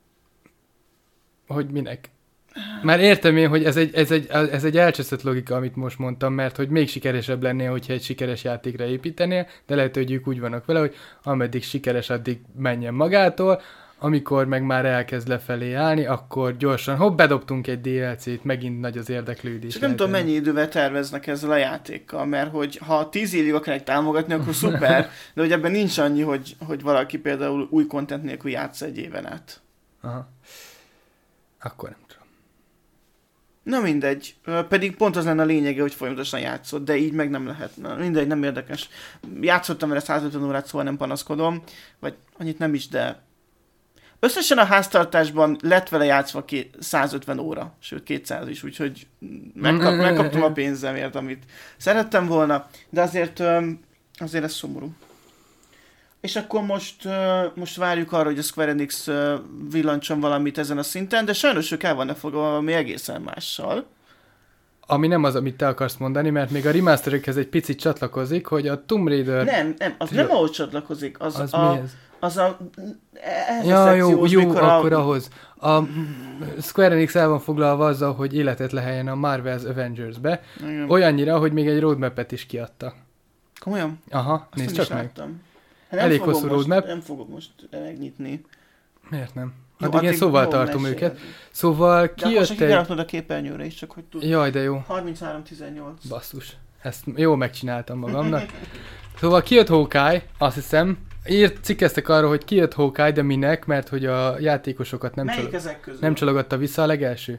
hogy minek. Már értem én, hogy ez egy, ez, egy, ez egy elcseszett logika, amit most mondtam, mert hogy még sikeresebb lennél, hogyha egy sikeres játékra építenél, de lehet, hogy ők úgy vannak vele, hogy ameddig sikeres, addig menjen magától, amikor meg már elkezd lefelé állni, akkor gyorsan, hopp, bedobtunk egy dé el cét, megint nagy az érdeklődés. Csak nem tudom, mennyi idővel terveznek ezzel a játékkal, mert hogy ha tíz évig akarják támogatni, akkor szuper, de hogy ebben nincs annyi, hogy, hogy valaki például új content nélkül játsza egy éven át. Aha. Akkor nem tudom. Na mindegy, pedig pont az lenne a lényege, hogy folyamatosan játszott, de így meg nem lehet. Na, mindegy, nem érdekes. Játszottam vele százötven órát, szóval nem panaszkodom, vagy annyit nem is, de összesen a háztartásban lett vele játszva százötven óra, sőt kétszáz is, úgyhogy megkap, megkaptam a pénzemért, amit szerettem volna, de azért, azért ez szomorú. És akkor most, most várjuk arra, hogy a Square Enix villancson valamit ezen a szinten, de sajnos ők el vannak fogva valami egészen mással. Ami nem az, amit te akarsz mondani, mert még a remasterekhez egy picit csatlakozik, hogy a Tomb Raider... Nem, nem, az nem ahhoz csatlakozik, az, az a... mi ez? Az a... Ez ja, a jó, jó akkor a... ahhoz. A Square Enix el van foglalva azzal, hogy életet leheljen a Marvel's Avengers-be. Igen. Olyannyira, hogy még egy roadmap-et is kiadtak. Komolyan? Aha, azt nézd csak meg. Hát elég hosszú roadmap. Nem fogok most megnyitni. Miért nem? Addig jó, én szóval tartom mesélni. Őket. Szóval kijött egy... De akkor kiraknod a képernyőre is, csak hogy tud. Jaj, de jó. harminchárom tizennyolc. Basszus. Ezt jól megcsináltam magamnak. Szóval kijött Hawkeye, azt hiszem. Írt, cikkeztek arról, hogy kijött Hawkeye, de minek, mert hogy a játékosokat nem, csalog... nem csalogatta vissza a legelső.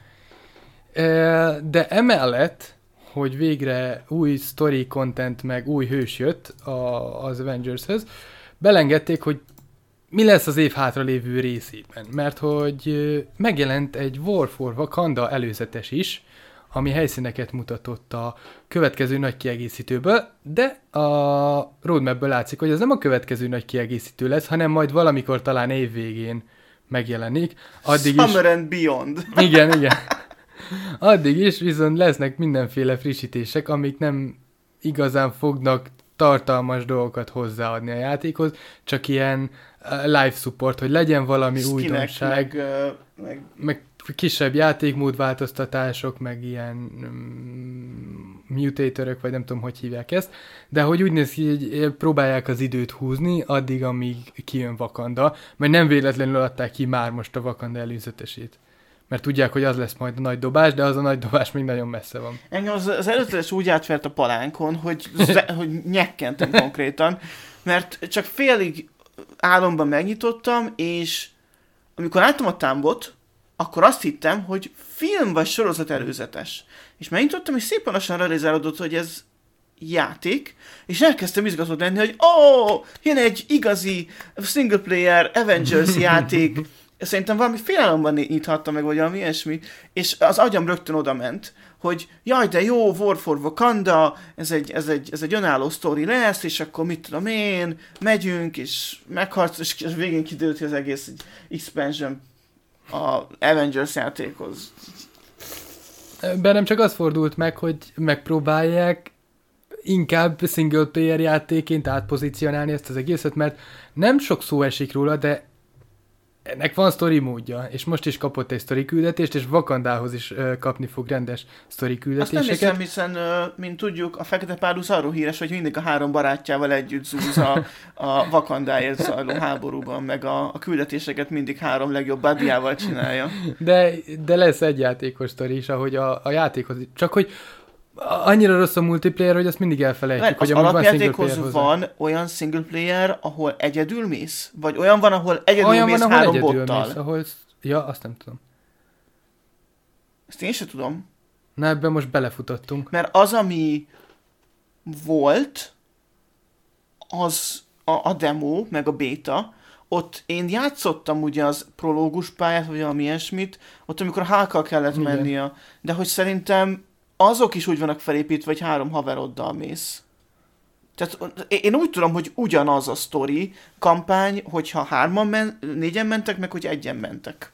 De emellett, hogy végre új story content, meg új hős jött a, az Avengers-höz, belengedték, hogy mi lesz az év hátra lévő részében, mert hogy megjelent egy War for Wakanda előzetes is, ami helyszíneket mutatott a következő nagy kiegészítőből, de a roadmapből látszik, hogy ez nem a következő nagy kiegészítő lesz, hanem majd valamikor talán év végén megjelenik. Addig Summer is... and Beyond. Igen, igen. Addig is viszont lesznek mindenféle frissítések, amik nem igazán fognak tartalmas dolgokat hozzáadni a játékhoz, csak ilyen live support, hogy legyen valami Skinek, újdonság, meg, uh, meg... meg kisebb játékmód változtatások, meg ilyen um, mutatorök, vagy nem tudom, hogy hívják ezt, de hogy úgy néz ki, hogy próbálják az időt húzni, addig, amíg kijön Wakanda, mert nem véletlenül adták ki már most a Wakanda előzetesét. Mert tudják, hogy az lesz majd a nagy dobás, de az a nagy dobás még nagyon messze van. Engem az, az előzetes úgy átvert a palánkon, hogy, hogy nyekkentem konkrétan, mert csak félig álomban megnyitottam, és amikor láttam a támbot, akkor azt hittem, hogy film vagy sorozat előzetes. És megnyitottam, és szépen lassan realizálódott, hogy ez játék, és elkezdtem izgatott lenni, hogy ó, oh, jön egy igazi single player Avengers játék, szerintem valami félelomban nyithatta meg, vagy valami ilyesmi, és az agyam rögtön oda ment, hogy jaj, de jó, War for Wakanda, ez egy, ez egy, ez egy önálló sztori lesz, és akkor mit tudom én, megyünk, és megharcol, és a végén kiderült, hogy az egész egy expansion a Avengers játékhoz. Bennem csak az fordult meg, hogy megpróbálják inkább single player játékként átpozícionálni ezt az egészet, mert nem sok szó esik róla, de ennek van sztori módja, és most is kapott egy sztori küldetést, és Wakandához is uh, kapni fog rendes sztori küldetéseket. Azt nem hiszem, hiszen, uh, mint tudjuk, a Fekete Párduc arról híres, hogy mindig a három barátjával együtt zúz a, a Wakandáért zajló háborúban, meg a, a küldetéseket mindig három legjobb buddyjával csinálja. De, de lesz egy játékos sztori is, ahogy a, a játékhoz, csak hogy annyira rossz a multiplayer, hogy azt mindig elfelejtjük, hogy az alapjátékhoz van, van olyan single player, ahol egyedül mész? Vagy olyan van, ahol egyedül olyan mész van, három egyedül bottal? Mész, ahol... Ja, azt nem tudom. Ezt én sem tudom. Na, ebben most belefutottunk. Mert az, ami volt, az a, a demo, meg a beta, ott én játszottam ugye az prológus pályát, vagy valami ilyesmit, ott amikor Hulkkal kellett igen. mennie, de hogy szerintem azok is úgy vannak felépítve, hogy három haveroddal mész. Tehát én úgy tudom, hogy ugyanaz a sztori kampány, hogyha hárman, men, négyen mentek, meg hogy egyen mentek.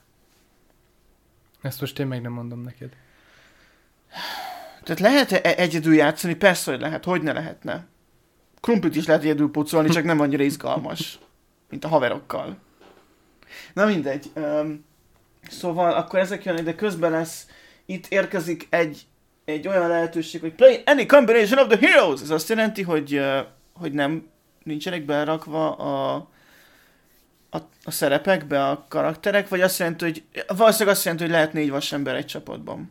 Ezt most én meg nem mondom neked. Tehát lehet-e egyedül játszani? Persze, hogy lehet. Hogy ne lehetne? Krumplit is lehet egyedül pucolni, csak nem annyira izgalmas, mint a haverokkal. Na mindegy. Um, szóval akkor ezek jönnek, de közben lesz, itt érkezik egy egy olyan lehetőség, hogy play any combination of the heroes. Ez azt jelenti, hogy, uh, hogy nem nincsenek berakva a, a, a szerepekbe a karakterek, vagy azt jelenti, hogy valószínűleg azt jelenti, hogy lehet négy vasember egy csapatban.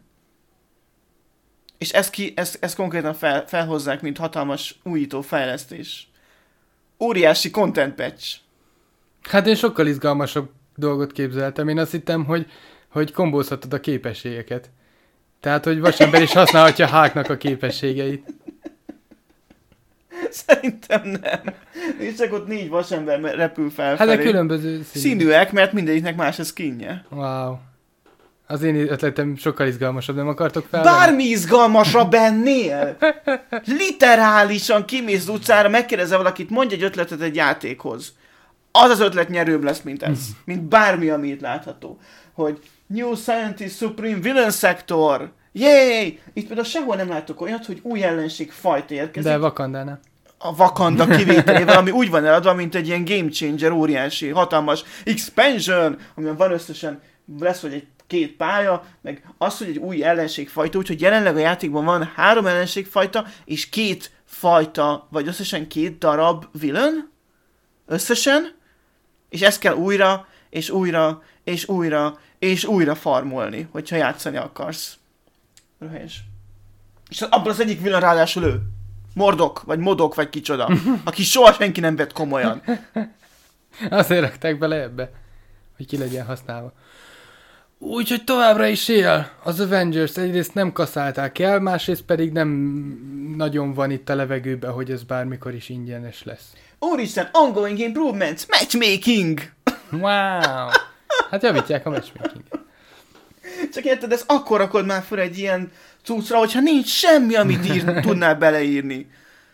És ezt, ki, ezt, ezt konkrétan fel, felhozzák, mint hatalmas újító fejlesztés. Óriási content patch. Hát én sokkal izgalmasabb dolgot képzeltem. Én azt hittem, hogy, hogy kombózhatod a képességeket. Tehát, hogy vasember is használhatja Hulknak a képességeit. Szerintem nem. És csak ott négy vasember repül fel. Hát de különböző színű. Színűek, mert mindegyiknek más a skinje. Wow. Az én ötletem sokkal izgalmasabb, nem akartok felvenni? Bármi izgalmasabb ennél! Literálisan kimész utcára, megkérdezel valakit, mondj egy ötletet egy játékhoz. Az az ötlet nyerőbb lesz, mint ez. Mint bármi, ami itt látható. Hogy New Scientist Supreme Villain Sector! Yay! Itt például sehol nem látok olyat, hogy új ellenség fajta érkezik. De Wakandánál. A Wakanda kivételével, ami úgy van eladva, mint egy ilyen game changer, óriási, hatalmas expansion, amiben van összesen, lesz, hogy egy két pálya, meg az, hogy egy új ellenségfajta, úgyhogy jelenleg a játékban van három ellenségfajta, és két fajta, vagy összesen két darab villain, összesen, és ezt kell újra, és újra, és újra, és újra farmolni, hogyha játszani akarsz. Röhelyes. És abban az egyik villain ráadásul ő. Mordok, vagy Modok, vagy kicsoda. Aki soha senki nem vett komolyan. Azért rakták bele ebbe, hogy ki legyen használva. Úgyhogy továbbra is él az Avengers. Egyrészt nem kaszálták el, másrészt pedig nem nagyon van itt a levegőben, hogy ez bármikor is ingyenes lesz. Úristen, ongoing improvements, matchmaking! Wow! Hát javítják a matchmakinget. Csak érted, ez akkor rakod már fel egy ilyen cuccra, hogyha nincs semmi, amit ír, tudnál beleírni.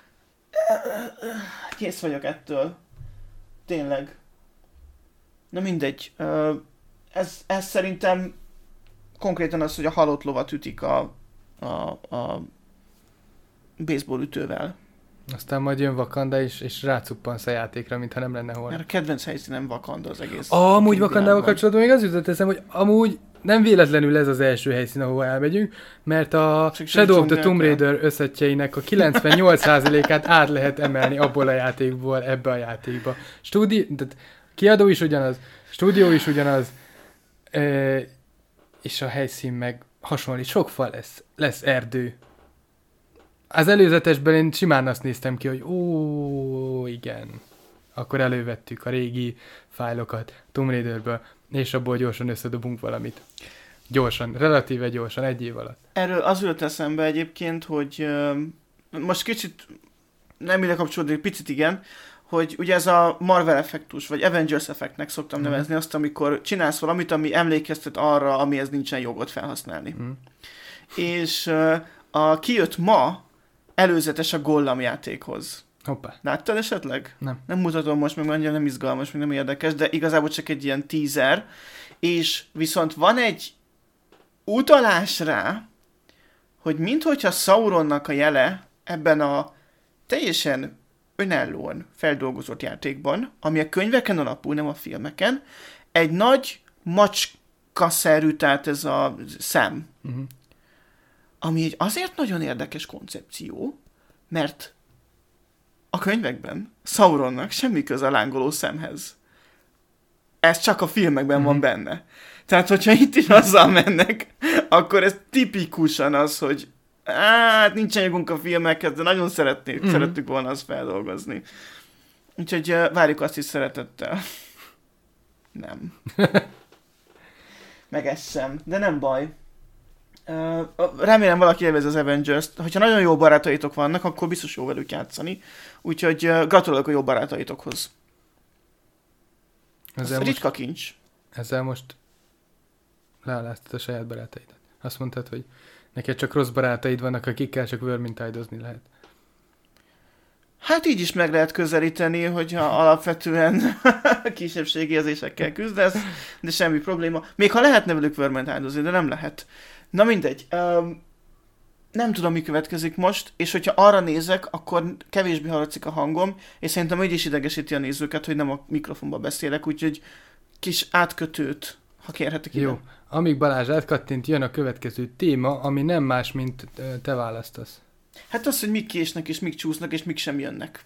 Kész vagyok ettől. Tényleg. Na mindegy. Ez, ez szerintem konkrétan az, hogy a halott lovat ütik a, a, a baseball ütővel. Aztán majd jön Wakanda és, és rácuppansz a játékra, mintha nem lenne holnap. Mert a kedvenc helyszínem Wakanda az egész. Ah, amúgy Wakandával kapcsolatban még az jutott eszem, hogy amúgy nem véletlenül ez az első helyszín, ahova elmegyünk, mert a Csak Shadow of the Tomb Raider összetjeinek a kilencvennyolc százalékát át lehet emelni abból a játékból ebbe a játékba. Stúdi... Kiadó is ugyanaz, stúdió is ugyanaz, e, és a helyszín meg hasonlít. Sok fal lesz, lesz erdő. Az előzetesben én simán azt néztem ki, hogy ó, igen. Akkor elővettük a régi fájlokat Tomb Raiderből. És abból gyorsan összedobunk valamit. Gyorsan, relatíve gyorsan, egy év alatt. Erről az jut eszembe egyébként, hogy uh, most kicsit nem ide kapcsolódik, picit igen, hogy ugye ez a Marvel effektus, vagy Avengers effektnek szoktam mm. nevezni azt, amikor csinálsz valamit, ami emlékeztet arra, amihez nincsen jogod felhasználni. Mm. És uh, a kijött ma előzetes a Gollam játékhoz. Hoppá. Láttad esetleg? Nem. Nem mutatom most, meg annyira nem izgalmas, meg nem érdekes, de igazából csak egy ilyen teaser, és viszont van egy utalás rá, hogy minthogyha Sauronnak a jele ebben a teljesen önállóan feldolgozott játékban, ami a könyveken alapul, nem a filmeken, egy nagy macska-szerű, tehát ez a szem. Uh-huh. Ami egy azért nagyon érdekes koncepció, mert a könyvekben Sauronnak semmi köze a lángoló szemhez. Ez csak a filmekben uh-huh. van benne. Tehát, hogyha itt is azzal mennek, akkor ez tipikusan az, hogy hát nincsen jogunk a filmekhez, de nagyon szeretnék, uh-huh. szerettük volna azt feldolgozni. Úgyhogy uh, várjuk azt is szeretettel. Nem. Meg ez sem, de nem baj. Uh, remélem valaki élvezi az Avengers-t. Hogyha nagyon jó barátaitok vannak, akkor biztos jó velük játszani. Úgyhogy uh, gratulálok a jó barátaitokhoz. Ez ritka kincs. Ezzel most lealáztad a saját barátaidat. Azt mondtad, hogy neked csak rossz barátaid vannak, akikkel csak vermintidozni lehet. Hát így is meg lehet közelíteni, hogyha alapvetően kisebbségi érzésekkel küzdesz, de semmi probléma. Még ha lehetne velük vermintidozni, de nem lehet. Na mindegy. Um, nem tudom, mi következik most, és hogyha arra nézek, akkor kevésbé hallatszik a hangom, és szerintem így is idegesíti a nézőket, hogy nem a mikrofonba beszélek, úgyhogy kis átkötőt, ha kérhetek ide. Jó. Amíg Balázs átkattint, jön a következő téma, ami nem más, mint te választasz. Hát az, hogy mik késnek, és mik csúsznak, és mik sem jönnek.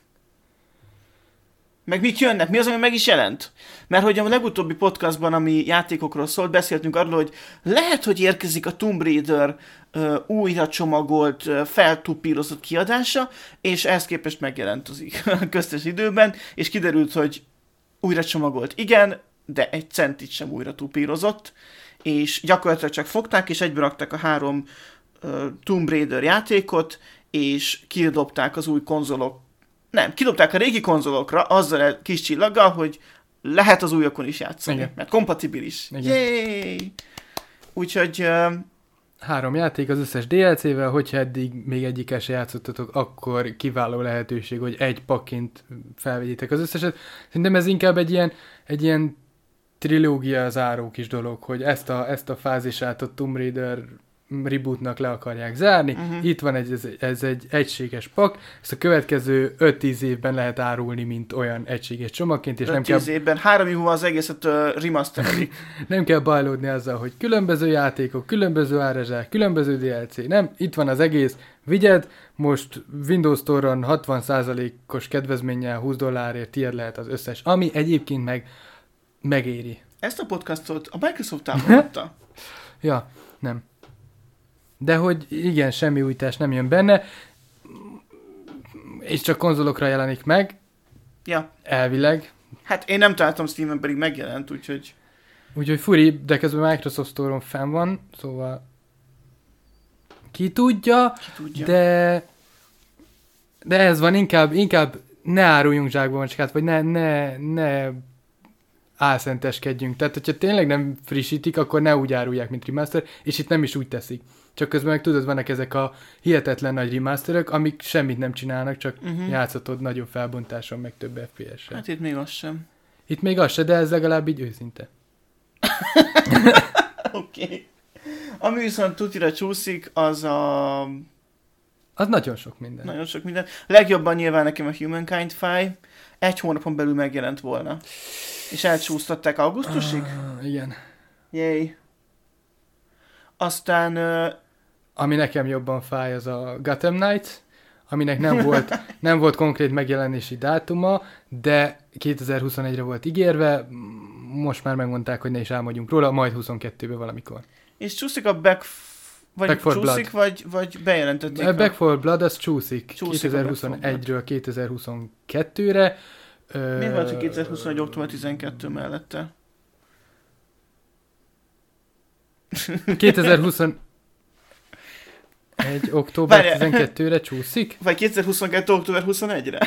Meg mik jönnek? Mi az, ami meg is jelent? Mert hogy a legutóbbi podcastban, ami játékokról szólt, beszéltünk arról, hogy lehet, hogy érkezik a Tomb Raider uh, újra csomagolt, uh, feltupírozott kiadása, és ehhez képest megjelent az köztes időben, és kiderült, hogy újra csomagolt. Igen, de egy centit sem újra tupírozott, és gyakorlatilag csak fogták, és egybe rakták a három uh, Tomb Raider játékot, és kidobták az új konzolok. Nem, kidobták a régi konzolokra azzal a kis csillaggal, hogy lehet az újakon is játszani, igen. Mert kompatibilis. Jéééé! Úgyhogy... Uh, Három játék az összes dé el cé-vel, hogyha eddig még egyikkel se játszottatok, akkor kiváló lehetőség, hogy egy pakként felvegyétek az összeset. Szerintem ez inkább egy ilyen, egy ilyen trilógia záró kis dolog, hogy ezt a, ezt a fázisát a Tomb Raider rebootnak le akarják zárni. Uh-huh. Itt van egy, ez, ez egy egységes pak, ezt a következő öt-tíz évben lehet árulni, mint olyan egységes csomagként, és nem kell... öt-tíz évben, három évvel az egészet uh, remasterelik. Nem kell bajlódni azzal, hogy különböző játékok, különböző árazsák, különböző dé el cé. Nem, itt van az egész, vigyed, most Windows Store-on hatvan százalékos kedvezménnyel húsz dollárért tiéd lehet az összes, ami egyébként meg megéri. Ezt a podcastot a Microsoft támogatta. Ja, nem. De hogy igen, semmi újítás nem jön benne, és csak konzolokra jelenik meg. Ja. Elvileg. Hát én nem találtam Steam-en, pedig megjelent, úgyhogy... Úgyhogy furi, de közben Microsoft Store-on fenn van, szóval ki tudja, ki tudja. de de ez van, inkább, inkább ne áruljunk zsákba macskát, vagy ne, ne, ne álszenteskedjünk. Tehát, hogyha tényleg nem frissítik, akkor ne úgy árulják, mint remaster, és itt nem is úgy teszik. Csak közben meg tudod, vannak ezek a hihetetlen nagy remasterök, amik semmit nem csinálnak, csak uh-huh. játszhatod nagyobb felbontáson, meg több ef pé es-sel. Hát itt még az sem. Itt még az se, de ez legalább így őszinte. Oké. Okay. Ami viszont tutira csúszik, az a... Az nagyon sok minden. Nagyon sok minden. Legjobban nyilván nekem a Humankind fáj. Egy hónapon belül megjelent volna. És elcsúsztatták augusztusig? Ah, igen. Jéj. Aztán... Uh... Ami nekem jobban fáj, az a Gotham Knights, aminek nem volt, nem volt konkrét megjelenési dátuma, de kétezer-huszonegyre volt ígérve, most már megmondták, hogy ne is álmodjunk róla, majd huszonkettőben valamikor. És csúszik a Back... Vagy Back for csúszik, Blood. vagy, vagy bejelentették? A Back for Blood az csúszik, csúszik kétezer-huszonegyről kétezer-huszonkettőre. Miért volt, hogy kétezer-huszonegy október tizenkettő mellette? kétezer-huszonegy október Várjál. tizenkettőre csúszik? Vagy kétezer-huszonkettő október huszonegyedire?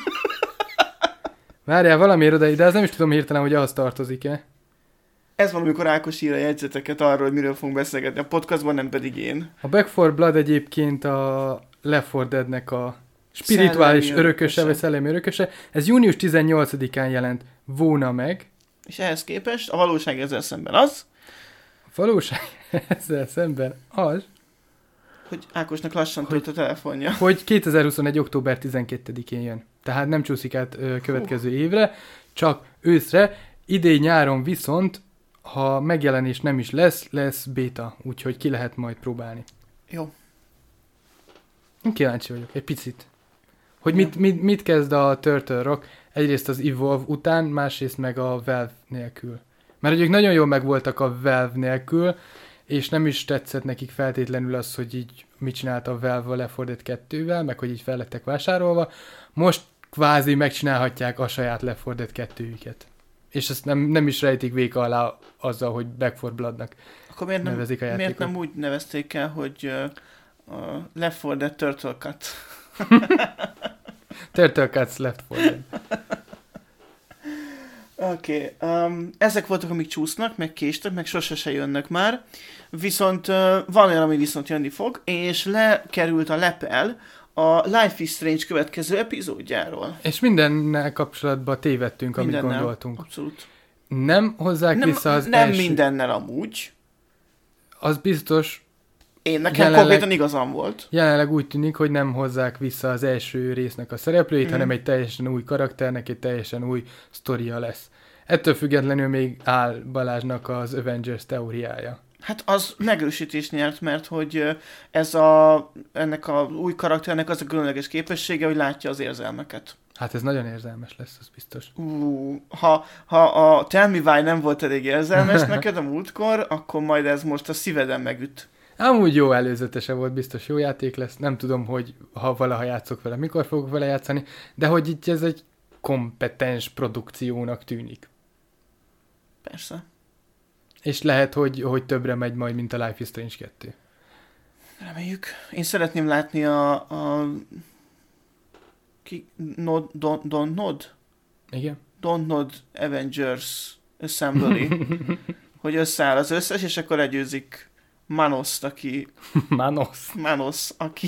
Várjál, valamiért oda, de az nem is tudom hirtelen, hogy ahhoz tartozik-e. Ez van, amikor Ákos ír a jegyzeteket arról, hogy miről fogunk beszélgetni a podcastban, nem pedig én. A Back four Blood egyébként a Left four Deadnek a spirituális Szellemi örököse, örököse. vagy szellemi örököse. Ez június tizennyolcadikán jelent volna meg. És ehhez képest a valóság ezzel szemben az, A valóság ezzel szemben az, hogy Ákosnak lassan tölt a telefonja. hogy kétezer-huszonegy október tizenkettedikén jön. Tehát nem csúszik át ö, következő Hú. évre, csak őszre. Idén nyáron viszont, ha megjelenés nem is lesz, lesz béta, úgyhogy ki lehet majd próbálni. Jó. Én kíváncsi vagyok, egy picit. Hogy mit, mit, mit kezd a Turtle Rock, egyrészt az Evolve után, másrészt meg a Valve nélkül. Mert ők nagyon jól megvoltak a Valve nélkül, és nem is tetszett nekik feltétlenül az, hogy így mit csinálta a Valve a Left four Dead kettővel, meg hogy így fel lettek vásárolva. Most kvázi megcsinálhatják a saját Left four Dead kettőjüket. És ezt nem, nem is rejtik véka alá azzal, hogy Back four Bloodnak Akkor miért nem, nevezik a játékot. miért nem úgy nevezték el, hogy uh, a Left four Dead Turtle Cut? Turtle Cuts Left four Dead. Oké, okay, um, ezek voltak, amik csúsznak, meg késtek, meg sose se jönnek már. Viszont uh, van olyan, ami viszont jönni fog, és lekerült a lepel a Life is Strange következő epizódjáról. És mindennel kapcsolatban tévedtünk, amit Mindennel, gondoltunk. abszolút. Nem hozzák Nem, vissza az nem első... mindennel amúgy. Az biztos, Én nekem Jelenleg- konkrétan igazam volt. jelenleg úgy tűnik, hogy nem hozzák vissza az első résznek a szereplőit, Mhm. hanem egy teljesen új karakternek, egy teljesen új sztoria lesz. Ettől függetlenül még áll Balázsnak az Avengers teóriája. Hát az megerősítést nyert, mert hogy ö, ez a, ennek a új karakternek az a különleges képessége, hogy látja az érzelmeket. Hát ez nagyon érzelmes lesz, az biztos. Uh, ha, ha a Tell Me Why nem volt elég érzelmes neked a múltkor, akkor majd ez most a szíveden megüt. Amúgy jó előzetese volt, biztos jó játék lesz. Nem tudom, hogy ha valaha játszok vele, mikor fogok vele játszani, de hogy itt ez egy kompetens produkciónak tűnik. Persze. És lehet, hogy, hogy többre megy majd, mint a Life is Strange kettő. Reméljük. Én szeretném látni a... a... Ki... Nod... Don... Don... Nod? Igen? Don't Nod Avengers Assembly. Hogy összeáll az összes, és akkor legyőzik Manoszt, aki... Manos. Manos, aki...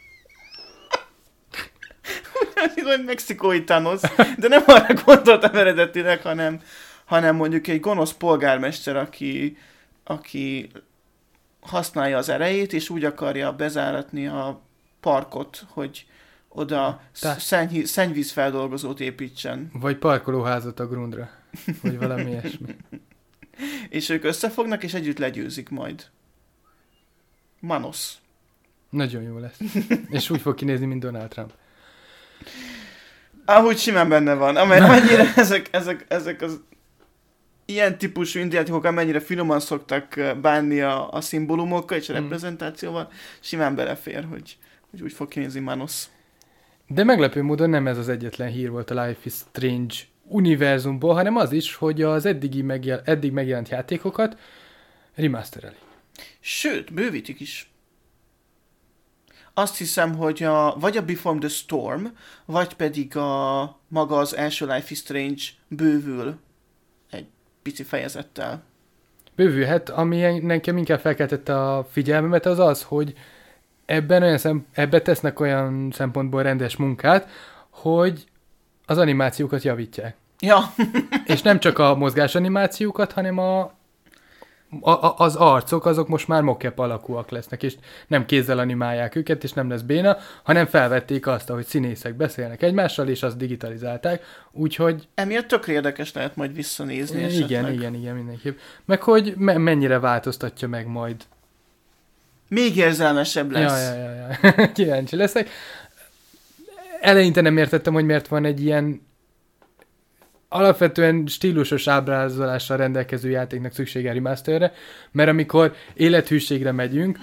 Ugyanúgy mexikói Thanos, de nem arra gondoltam eredetileg, hanem, hanem mondjuk egy gonosz polgármester, aki, aki használja az erejét, és úgy akarja bezáratni a parkot, hogy oda Tá- szenny, szennyvízfeldolgozót építsen. Vagy parkolóházat a Grundra. Vagy valami ilyesmi. És ők összefognak, és együtt legyőzik majd. Manos. Nagyon jó lesz. És úgy fog kinézni, mint Donald Trump. Ahogy simán benne van. Amennyire ezek, ezek, ezek az ilyen típusú indiátikok, amennyire finoman szoktak bánni a, a szimbólumokkal és a Mm. reprezentációval, simán belefér, hogy, hogy úgy fog kinézni Manos. De meglepő módon nem ez az egyetlen hír volt a Life is Strange univerzumból, hanem az is, hogy az eddigi megjel- eddig megjelent játékokat remasterelik. Sőt, bővítik is. Azt hiszem, hogy a, vagy a Before the Storm, vagy pedig a maga az első Life is Strange bővül egy pici fejezettel. Bővülhet, ami nekem inkább felkeltette a figyelmemet, az az, hogy ebben, olyan szem, ebben tesznek olyan szempontból rendes munkát, hogy az animációkat javítják. Ja, És nem csak a mozgás animációkat, hanem a, a, a, az arcok, azok most már mocap alakúak lesznek, és nem kézzel animálják őket, és nem lesz béna, hanem felvették azt, hogy színészek beszélnek egymással, és azt digitalizálták, úgyhogy emiatt tökre érdekes lehet majd visszanézni igen, esetleg. igen, igen, mindenképp. Meg hogy me- mennyire változtatja meg majd. Még érzelmesebb lesz. Ja, ja, ja, ja. Kíváncsi leszek. Eleinte nem értettem, hogy miért van egy ilyen alapvetően stílusos ábrázolással rendelkező játéknak szüksége remasterre, mert amikor élethűségre megyünk,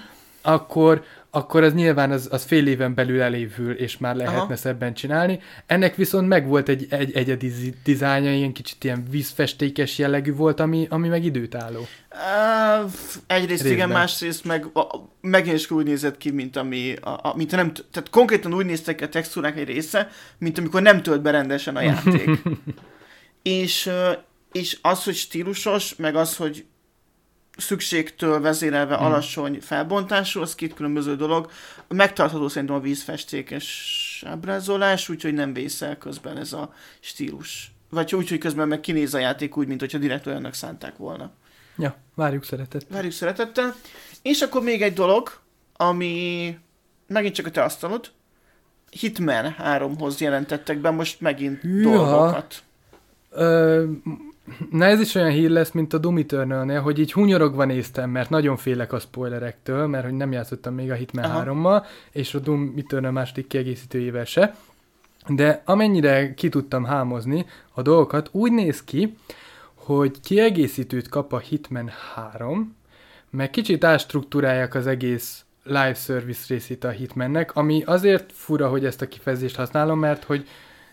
akkor, akkor az nyilván az, az fél éven belül elévül, és már lehetne Aha. szebben csinálni. Ennek viszont meg volt egy, egy egyedi dizájnja, ilyen kicsit ilyen vízfestékes jellegű volt, ami, ami meg időtálló. Uh, egyrészt Részben. igen, másrészt meg a, megint is úgy nézett ki, mint ami, a, a, mint nem, tehát konkrétan úgy néztek a textúrák egy része, mint amikor nem tölt be rendesen a játék. és, és az, hogy stílusos, meg az, hogy szükségtől vezérelve hmm. alacsony felbontású, az két különböző dolog. Megtartható szerintem a vízfestékes ábrázolás, úgyhogy nem vészel közben ez a stílus. Vagy úgy, hogy közben meg kinéz a játék úgy, mint hogyha direkt olyannak szánták volna. Ja, várjuk szeretettel. Várjuk szeretettel. És akkor még egy dolog, ami megint csak a te asztalod. Hitman háromhoz jelentettek be most megint ja. dolgokat. Ö, na ez is olyan hír lesz, mint a Doom Eternal-nél, hogy így hunyorogva néztem, mert nagyon félek a spoilerektől, mert hogy nem játszottam még a Hitman Aha. hárommal, és a Doom Eternal második kiegészítőjével se. De amennyire ki tudtam hámozni a dolgokat, úgy néz ki, hogy kiegészítőt kap a Hitman három, meg kicsit átstruktúrálják az egész live service részét a Hitmannek, ami azért fura, hogy ezt a kifejezést használom, mert hogy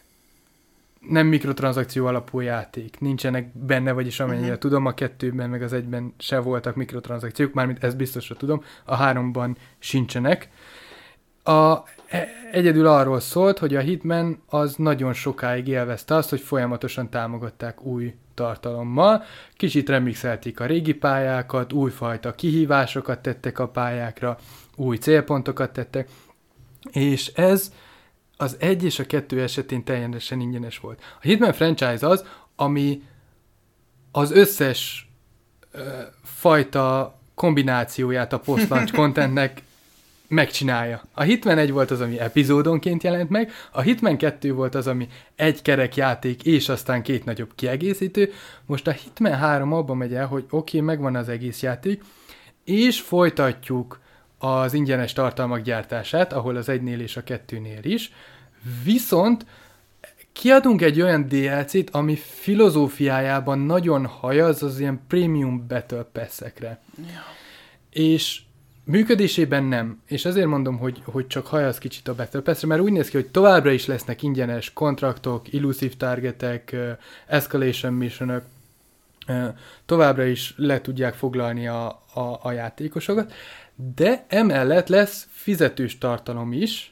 nem mikrotranszakció alapú játék. Nincsenek benne, vagyis amennyire uh-huh. tudom, a kettőben meg az egyben se voltak mikrotranszakciók, mármint ezt biztosra tudom, a háromban sincsenek. A, egyedül arról szólt, hogy a Hitman az nagyon sokáig élvezte azt, hogy folyamatosan támogatták új tartalommal, kicsit remixelték a régi pályákat, újfajta kihívásokat tettek a pályákra, új célpontokat tettek, és ez az egy és a kettő esetén teljesen ingyenes volt. A Hitman franchise az, ami az összes ö, fajta kombinációját a post-launch contentnek megcsinálja. A Hitman egy volt az, ami epizódonként jelent meg, a Hitman kettő volt az, ami egy kerek játék, és aztán két nagyobb kiegészítő. Most a Hitman három abba megy el, hogy oké, okay, megvan az egész játék, és folytatjuk az ingyenes tartalmak gyártását, ahol az egynél és a kettőnél is, viszont kiadunk egy olyan dé el cét, ami filozófiájában nagyon hajaz az ilyen premium battle pass-ekre. Ja. És működésében nem. És ezért mondom, hogy, hogy csak hajaz kicsit a Battle Pass-re, mert úgy néz ki, hogy továbbra is lesznek ingyenes kontraktok, illuszív targetek, uh, escalation missionök, uh, továbbra is le tudják foglalni a, a, a játékosokat, de emellett lesz fizetős tartalom is,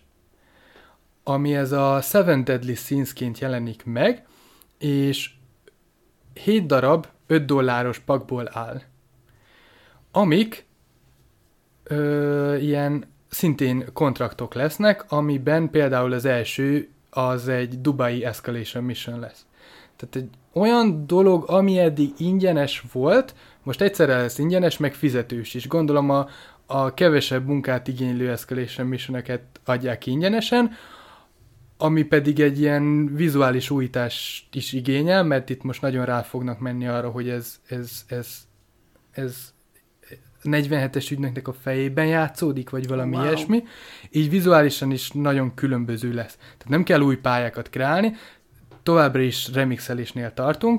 ami ez a Seven Deadly Sins-ként jelenik meg, és hét darab öt dolláros pakból áll, amik Ö, ilyen szintén kontraktok lesznek, amiben például az első az egy Dubai Escalation Mission lesz. Tehát egy olyan dolog, ami eddig ingyenes volt, most egyszerre lesz ingyenes, meg fizetős is. Gondolom a, a kevesebb munkát igénylő Escalation Missionöket adják ki ingyenesen, ami pedig egy ilyen vizuális újítást is igényel, mert itt most nagyon rá fognak menni arra, hogy ez, ez, ez, ez negyvenhetes ügynöknek a fejében játszódik, vagy valami wow. ilyesmi. Így vizuálisan is nagyon különböző lesz. Tehát nem kell új pályákat kreálni, továbbra is remixelésnél tartunk,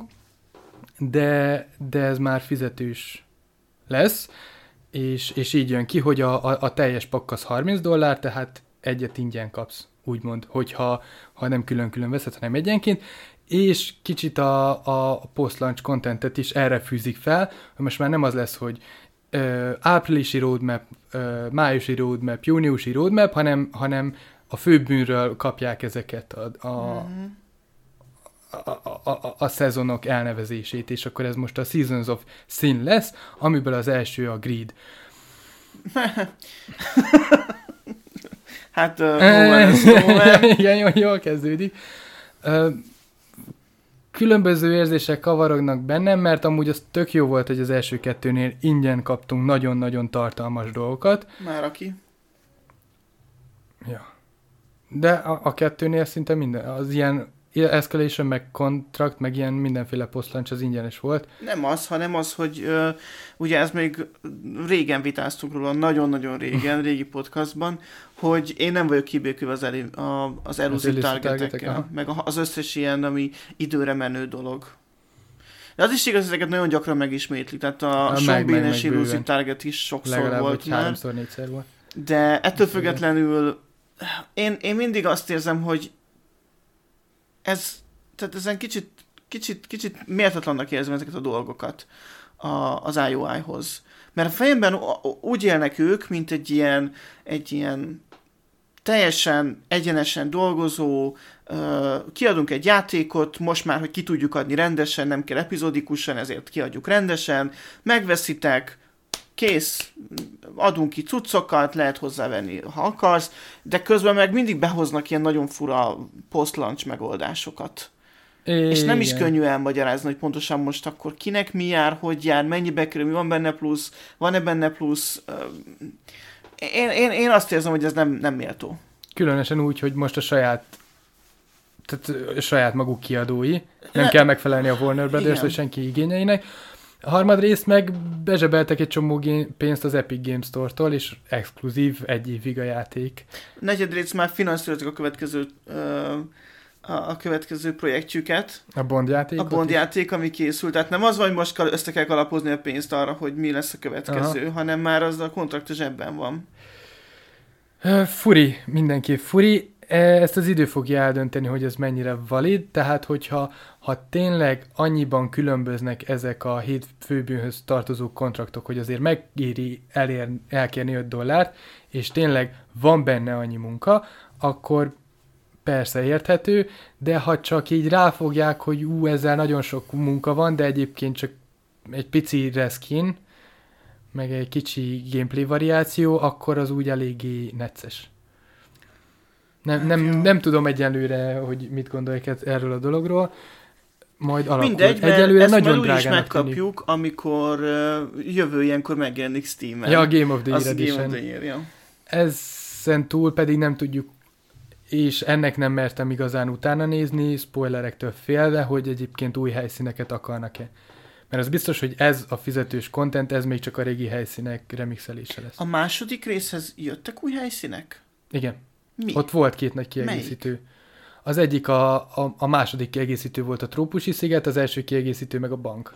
de, de ez már fizetős lesz, és, és így jön ki, hogy a, a, a teljes pakk az harminc dollár, tehát egyet ingyen kapsz, úgymond, hogyha ha nem külön-külön veszed, hanem egyenként, és kicsit a, a post-launch contentet is erre fűzik fel, hogy most már nem az lesz, hogy Uh, áprilisi roadmap, uh, májusi roadmap, júniusi roadmap, hanem, hanem a főbűnről kapják ezeket a, a, mm-hmm. a, a, a, a szezonok elnevezését, és akkor ez most a Seasons of Sin lesz, amiből az első a Greed. hát, uh, moment, moment. Igen, jól, jól kezdődik. Uh, Különböző érzések kavarognak bennem, mert amúgy az tök jó volt, hogy az első kettőnél ingyen kaptunk nagyon-nagyon tartalmas dolgokat. Már aki. Ja. De a, a kettőnél szinte minden, az ilyen escalation, meg contract, meg ilyen mindenféle post-launch az ingyenes volt. Nem az, hanem az, hogy uh, ugye ez még régen vitáztunk róla, nagyon-nagyon régen, régi podcastban, hogy én nem vagyok kibékülve az, elé, a, az elusive targetekkel, meg az összes ilyen, ami időre menő dolog. De az is igaz, ezeket nagyon gyakran megismétlik, tehát a, a Sean Bean-es Elusive Target is sokszor legalább, volt már. háromszor, négyszer volt. De ettől függetlenül én, én mindig azt érzem, hogy ez, tehát ezen kicsit, kicsit, kicsit méltatlannak érzem ezeket a dolgokat a, az i o i-hoz. Mert a fejemben úgy élnek ők, mint egy ilyen, egy ilyen teljesen egyenesen dolgozó, kiadunk egy játékot, most már, hogy ki tudjuk adni rendesen, nem kell epizódikusan, ezért kiadjuk rendesen, megveszitek, kész, adunk ki cuccokat, lehet hozzávenni, ha akarsz, de közben meg mindig behoznak ilyen nagyon fura post-launch megoldásokat. É, és nem igen. is könnyű elmagyarázni, hogy pontosan most akkor kinek mi jár, hogy jár, mennyibe kerül, mi van benne plusz, van-e benne plusz. Én, én, én azt érzem, hogy ez nem, nem méltó. Különösen úgy, hogy most a saját tehát a saját maguk kiadói, nem ne, kell megfelelni a Warner Brothers vagy senki igényeinek. A harmadrészt meg bezsebeltek egy csomó pénzt az Epic Games Store-tól, és exkluzív egy évig a játék. Negyedrészt már finanszíroztak a következő ö, a, a következő projektjüket. A Bond játék. A Bond játék, ami készült. Tehát nem az van, hogy most össze kell kalapozni a pénzt arra, hogy mi lesz a következő, aha. hanem már az a kontrakt a zsebben van. Furi, mindenképp furi. Ezt az idő fogja eldönteni, hogy ez mennyire valid, tehát hogyha ha tényleg annyiban különböznek ezek a hét főbűnhöz tartozó kontraktok, hogy azért megéri elér, elkérni öt dollárt, és tényleg van benne annyi munka, akkor persze érthető, de ha csak így ráfogják, hogy ú, ezzel nagyon sok munka van, de egyébként csak egy pici reskin, meg egy kicsi gameplay variáció, akkor az úgy eléggé necces. Nem, nem, nem tudom egyelőre, hogy mit gondolják erről a dologról. Majd alakul. Mindegy, mert egyelőre ezt nagyon majd úgy is megkapjuk, tűnik. Amikor uh, jövő ilyenkor megjelenik Steam-en. Ja, a Game of the Year Edition. Game of the Year, ja. Ezen túl pedig nem tudjuk, és ennek nem mertem igazán utána nézni, spoilerektől félve, hogy egyébként új helyszíneket akarnak-e. Mert az biztos, hogy ez a fizetős content, ez még csak a régi helyszínek remixelése lesz. A második részhez jöttek új helyszínek? Igen. Mi? Ott volt két nagy kiegészítő. Melyik? Az egyik a, a, a második kiegészítő volt a trópusi sziget, az első kiegészítő meg a bank.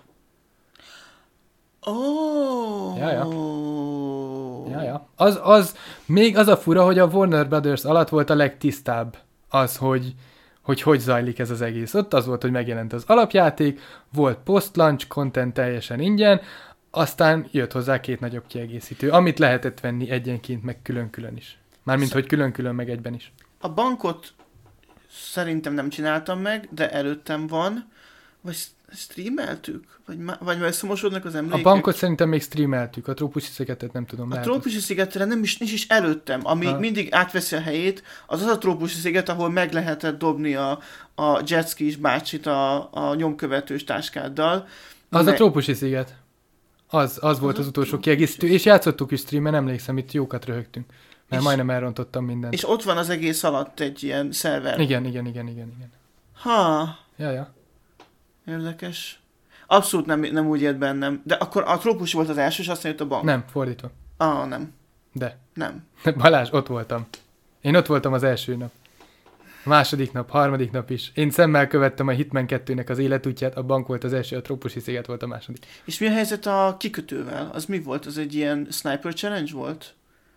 Oh. Ja, ja. Ja, ja. Az, az, még az a fura, hogy a Warner Brothers alatt volt a legtisztább az, hogy hogy hogy zajlik ez az egész. Ott az volt, hogy megjelent az alapjáték, volt post-launch content teljesen ingyen, aztán jött hozzá két nagyobb kiegészítő, amit lehetett venni egyenként, meg külön-külön is. Mármint, hogy külön-külön, meg egyben is. A bankot szerintem nem csináltam meg, de előttem van, vagy streameltük? Vagy, vagy összemosodnak az emlékek? A bankot szerintem még streameltük, a trópusi szigetet nem tudom. A trópusi szigetre nem is, nincs is előttem, ami ha. mindig átveszi a helyét, az az a trópusi sziget, ahol meg lehetett dobni a, a jetskis bácsit a, a nyomkövetős táskáddal. Az Me- a trópusi sziget. Az, az, az volt az, az utolsó kiegészítő, és játszottuk is streamen, emlékszem, itt jókat röhögtünk. Mert és, majdnem elrontottam mindent. És ott van az egész alatt egy ilyen szerver. Igen, igen, igen, igen, igen. Ha. Ja, ja. Érdekes. Abszolút nem, nem úgy jött bennem. De akkor a trópusi volt az első, és aztán jött a bank. Nem, fordítva. Ah, nem. De. Nem. Balázs, ott voltam. Én ott voltam az első nap. A második nap, harmadik nap is. Én szemmel követtem a Hitman kettőnek az életútját, a bank volt az első, a trópusi sziget volt a második. És mi a helyzet a kikötővel? Az mi volt? Az egy ilyen sniper challenge volt?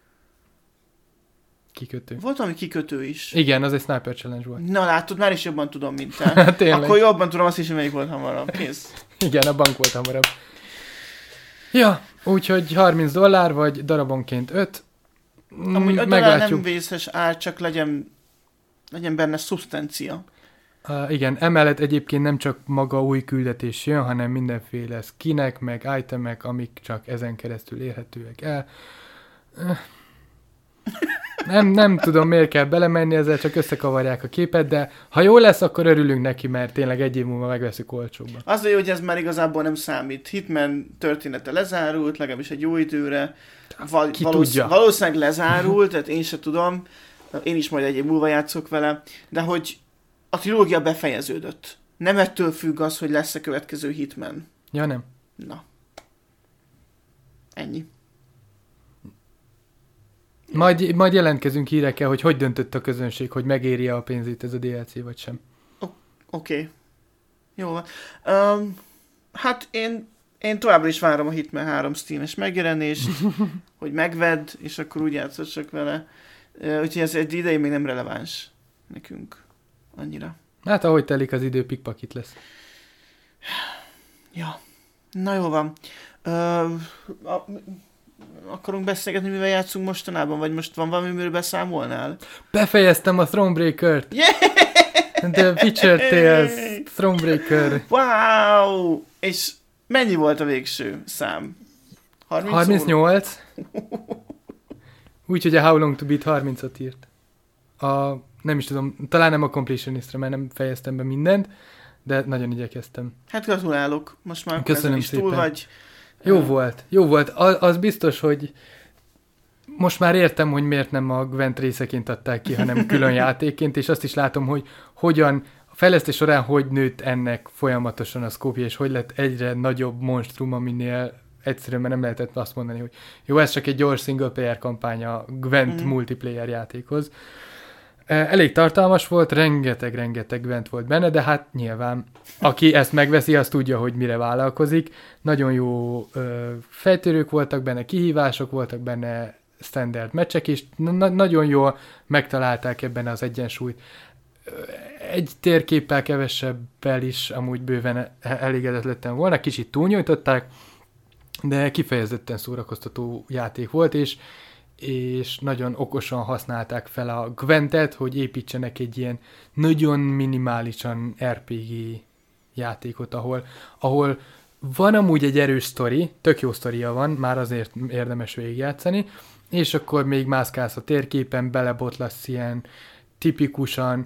Kikötő. Volt valami kikötő is. Igen, az egy sniper challenge volt. Na látod, már is jobban tudom, mint te. Akkor jobban tudom azt is, hogy melyik volt hamarabb. Kész. Igen, a bank volt hamarabb. Ja, úgyhogy harminc dollár, vagy darabonként öt. Amúgy öt dollár nem vészes ár, csak legyen, legyen benne szubstancia. Uh, igen, emellett egyébként nem csak maga új küldetés jön, hanem mindenféle skinek, meg itemek, amik csak ezen keresztül érhetőek el. Uh. Nem, nem tudom, miért kell belemenni, ezzel csak összekavarják a képet, de ha jó lesz, akkor örülünk neki, mert tényleg egy év múlva megveszünk olcsóbban. Az jó, hogy ez már igazából nem számít. Hitman története lezárult, legalábbis egy jó időre. Val- Ki valósz- tudja? Valószínűleg lezárult, tehát én se tudom. Én is majd egy év múlva játszok vele. De hogy a trilógia befejeződött. Nem ettől függ az, hogy lesz a következő Hitman. Ja, nem. Na. Ennyi. Majd, majd jelentkezünk hírekkel, hogy hogy döntött a közönség, hogy megéri a pénzét ez a dé el cé, vagy sem. Oké. Okay. Jó van. Um, hát én, én továbbra is várom a Hitman három Steam-es megjelenést, hogy megvedd, és akkor úgy játszossak vele. Úgyhogy ez egy ideig még nem releváns nekünk annyira. Hát ahogy telik az idő, pikpakit lesz. Ja, na jó van. Ö, a, akarunk beszélgetni, mivel játszunk mostanában, vagy most van valami, miről beszámolnál? Befejeztem a Thronebreaker-t! Yeah! The Witcher Tales Thronebreaker. Wow! És mennyi volt a végső szám? harminc harmincnyolc. Úgyhogy a How Long to Beat harmincat írt. A, nem is tudom, talán nem a completionistra, mert nem fejeztem be mindent, de nagyon igyekeztem. Hát gratulálok, most már köszönöm is túl vagy. Jó uh, volt, jó volt. Az, az biztos, hogy most már értem, hogy miért nem a Gwent részeként adták ki, hanem külön játékként, és azt is látom, hogy hogyan, a fejlesztés során hogy nőtt ennek folyamatosan a szkópja, és hogy lett egyre nagyobb monstrum, aminél egyszerűen nem lehetett azt mondani, hogy jó, ez csak egy gyors single player kampány a Gwent mm. multiplayer játékhoz. Elég tartalmas volt, rengeteg-rengeteg Gwent volt benne, de hát nyilván, aki ezt megveszi, az tudja, hogy mire vállalkozik. Nagyon jó ö, fejtörők voltak benne, kihívások voltak benne, standard meccsek, és na- nagyon jól megtalálták ebben az egyensúlyt. Egy térképpel kevesebbel is amúgy bőven elégedett lettem volna, kicsit túlnyújtották, de kifejezetten szórakoztató játék volt, és és nagyon okosan használták fel a Gwentet, hogy építsenek egy ilyen nagyon minimálisan er pé gé játékot, ahol, ahol van amúgy egy erős sztori, tök jó sztoria van, már azért érdemes végigjátszani, és akkor még mászkálsz a térképen, belebotlasz ilyen tipikusan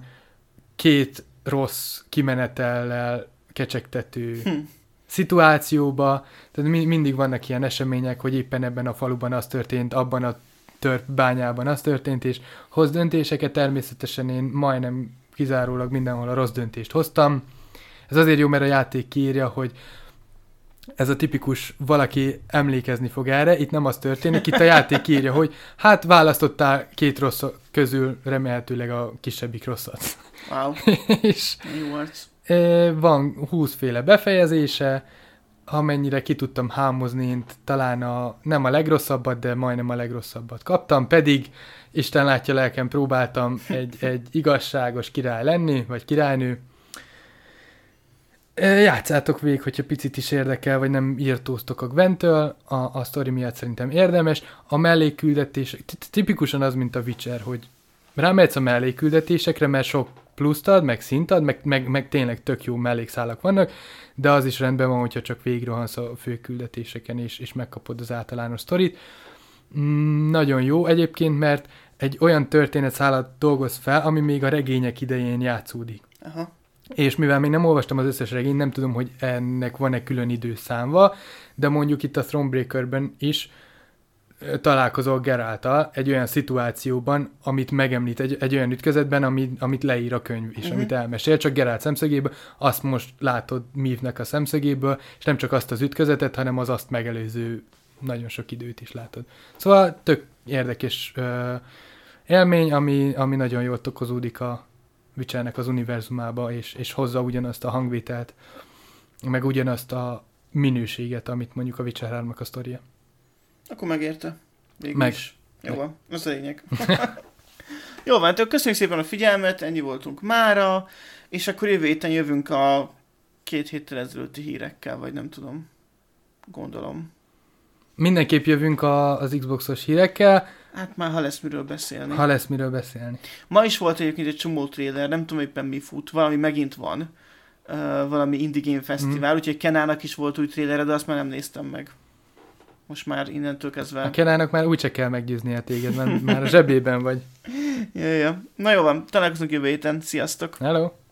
két rossz kimenetellel kecsegtető hm. szituációba, tehát mi, mindig vannak ilyen események, hogy éppen ebben a faluban az történt, abban a tört bányában az történt, és hoz döntéseket, természetesen én majdnem kizárólag mindenhol a rossz döntést hoztam. Ez azért jó, mert a játék kiírja, hogy ez a tipikus valaki emlékezni fog erre, itt nem az történik, itt a játék kiírja, hogy hát választottál két rossz közül remélhetőleg a kisebbik rosszat. Wow. És jó arc. Van húszféle befejezése, amennyire ki tudtam hámozni, én talán a, nem a legrosszabbat, de majdnem a legrosszabbat kaptam, pedig Isten látja lelkem, próbáltam egy, egy igazságos király lenni, vagy királynő. Játszátok végig, hogyha picit is érdekel, vagy nem írtóztok a Gwenttől, a, a sztori miatt szerintem érdemes. A mellékküldetés, tipikusan az, mint a Witcher, hogy rámehetsz a mellékküldetésekre, mert sok pluszt ad, meg szint ad, meg, meg, meg tényleg tök jó mellékszálak vannak, de az is rendben van, hogyha csak végigrohansz a főküldetéseken, és, és megkapod az általános sztorit. Mm, nagyon jó egyébként, mert egy olyan történetszálat dolgoz fel, ami még a regények idején játszódik. Aha. És mivel még nem olvastam az összes regényt, nem tudom, hogy ennek van-e külön időszámva, de mondjuk itt a Thronebreakerben is találkozol Geralttal egy olyan szituációban, amit megemlít, egy, egy olyan ütközetben, amit, amit leír a könyv, és uh-huh. amit elmesél, csak Geralt szemszögéből, azt most látod Mívnek a szemszögéből, és nem csak azt az ütközetet, hanem az azt megelőző nagyon sok időt is látod. Szóval tök érdekes uh, élmény, ami, ami nagyon jól tokozódik a Witchernek az univerzumába, és, és hozza ugyanazt a hangvételt, meg ugyanazt a minőséget, amit mondjuk a Witcher háromnak a sztoria. Akkor megérte. Végül meg. Is. Jó van, az a lényeg. Jó van, tök, köszönjük szépen a figyelmet, ennyi voltunk mára, és akkor jövő héten jövünk a két héttel ezelőtti hírekkel, vagy nem tudom, gondolom. Mindenképp jövünk a, az Xboxos hírekkel. Hát már ha lesz miről beszélni. Ha lesz miről beszélni. Ma is volt egyébként egy csomó trailer, nem tudom éppen mi fut, valami megint van. Uh, valami Indie Game Fesztivál, mm. úgyhogy Kenának is volt új trailer, de azt már nem néztem meg. Most már innentől kezdve... A Kenának már úgyse kell meggyőznie téged, mert már a zsebében vagy. Ja, ja. Na jó van, találkozunk jövő héten. Sziasztok! Hello!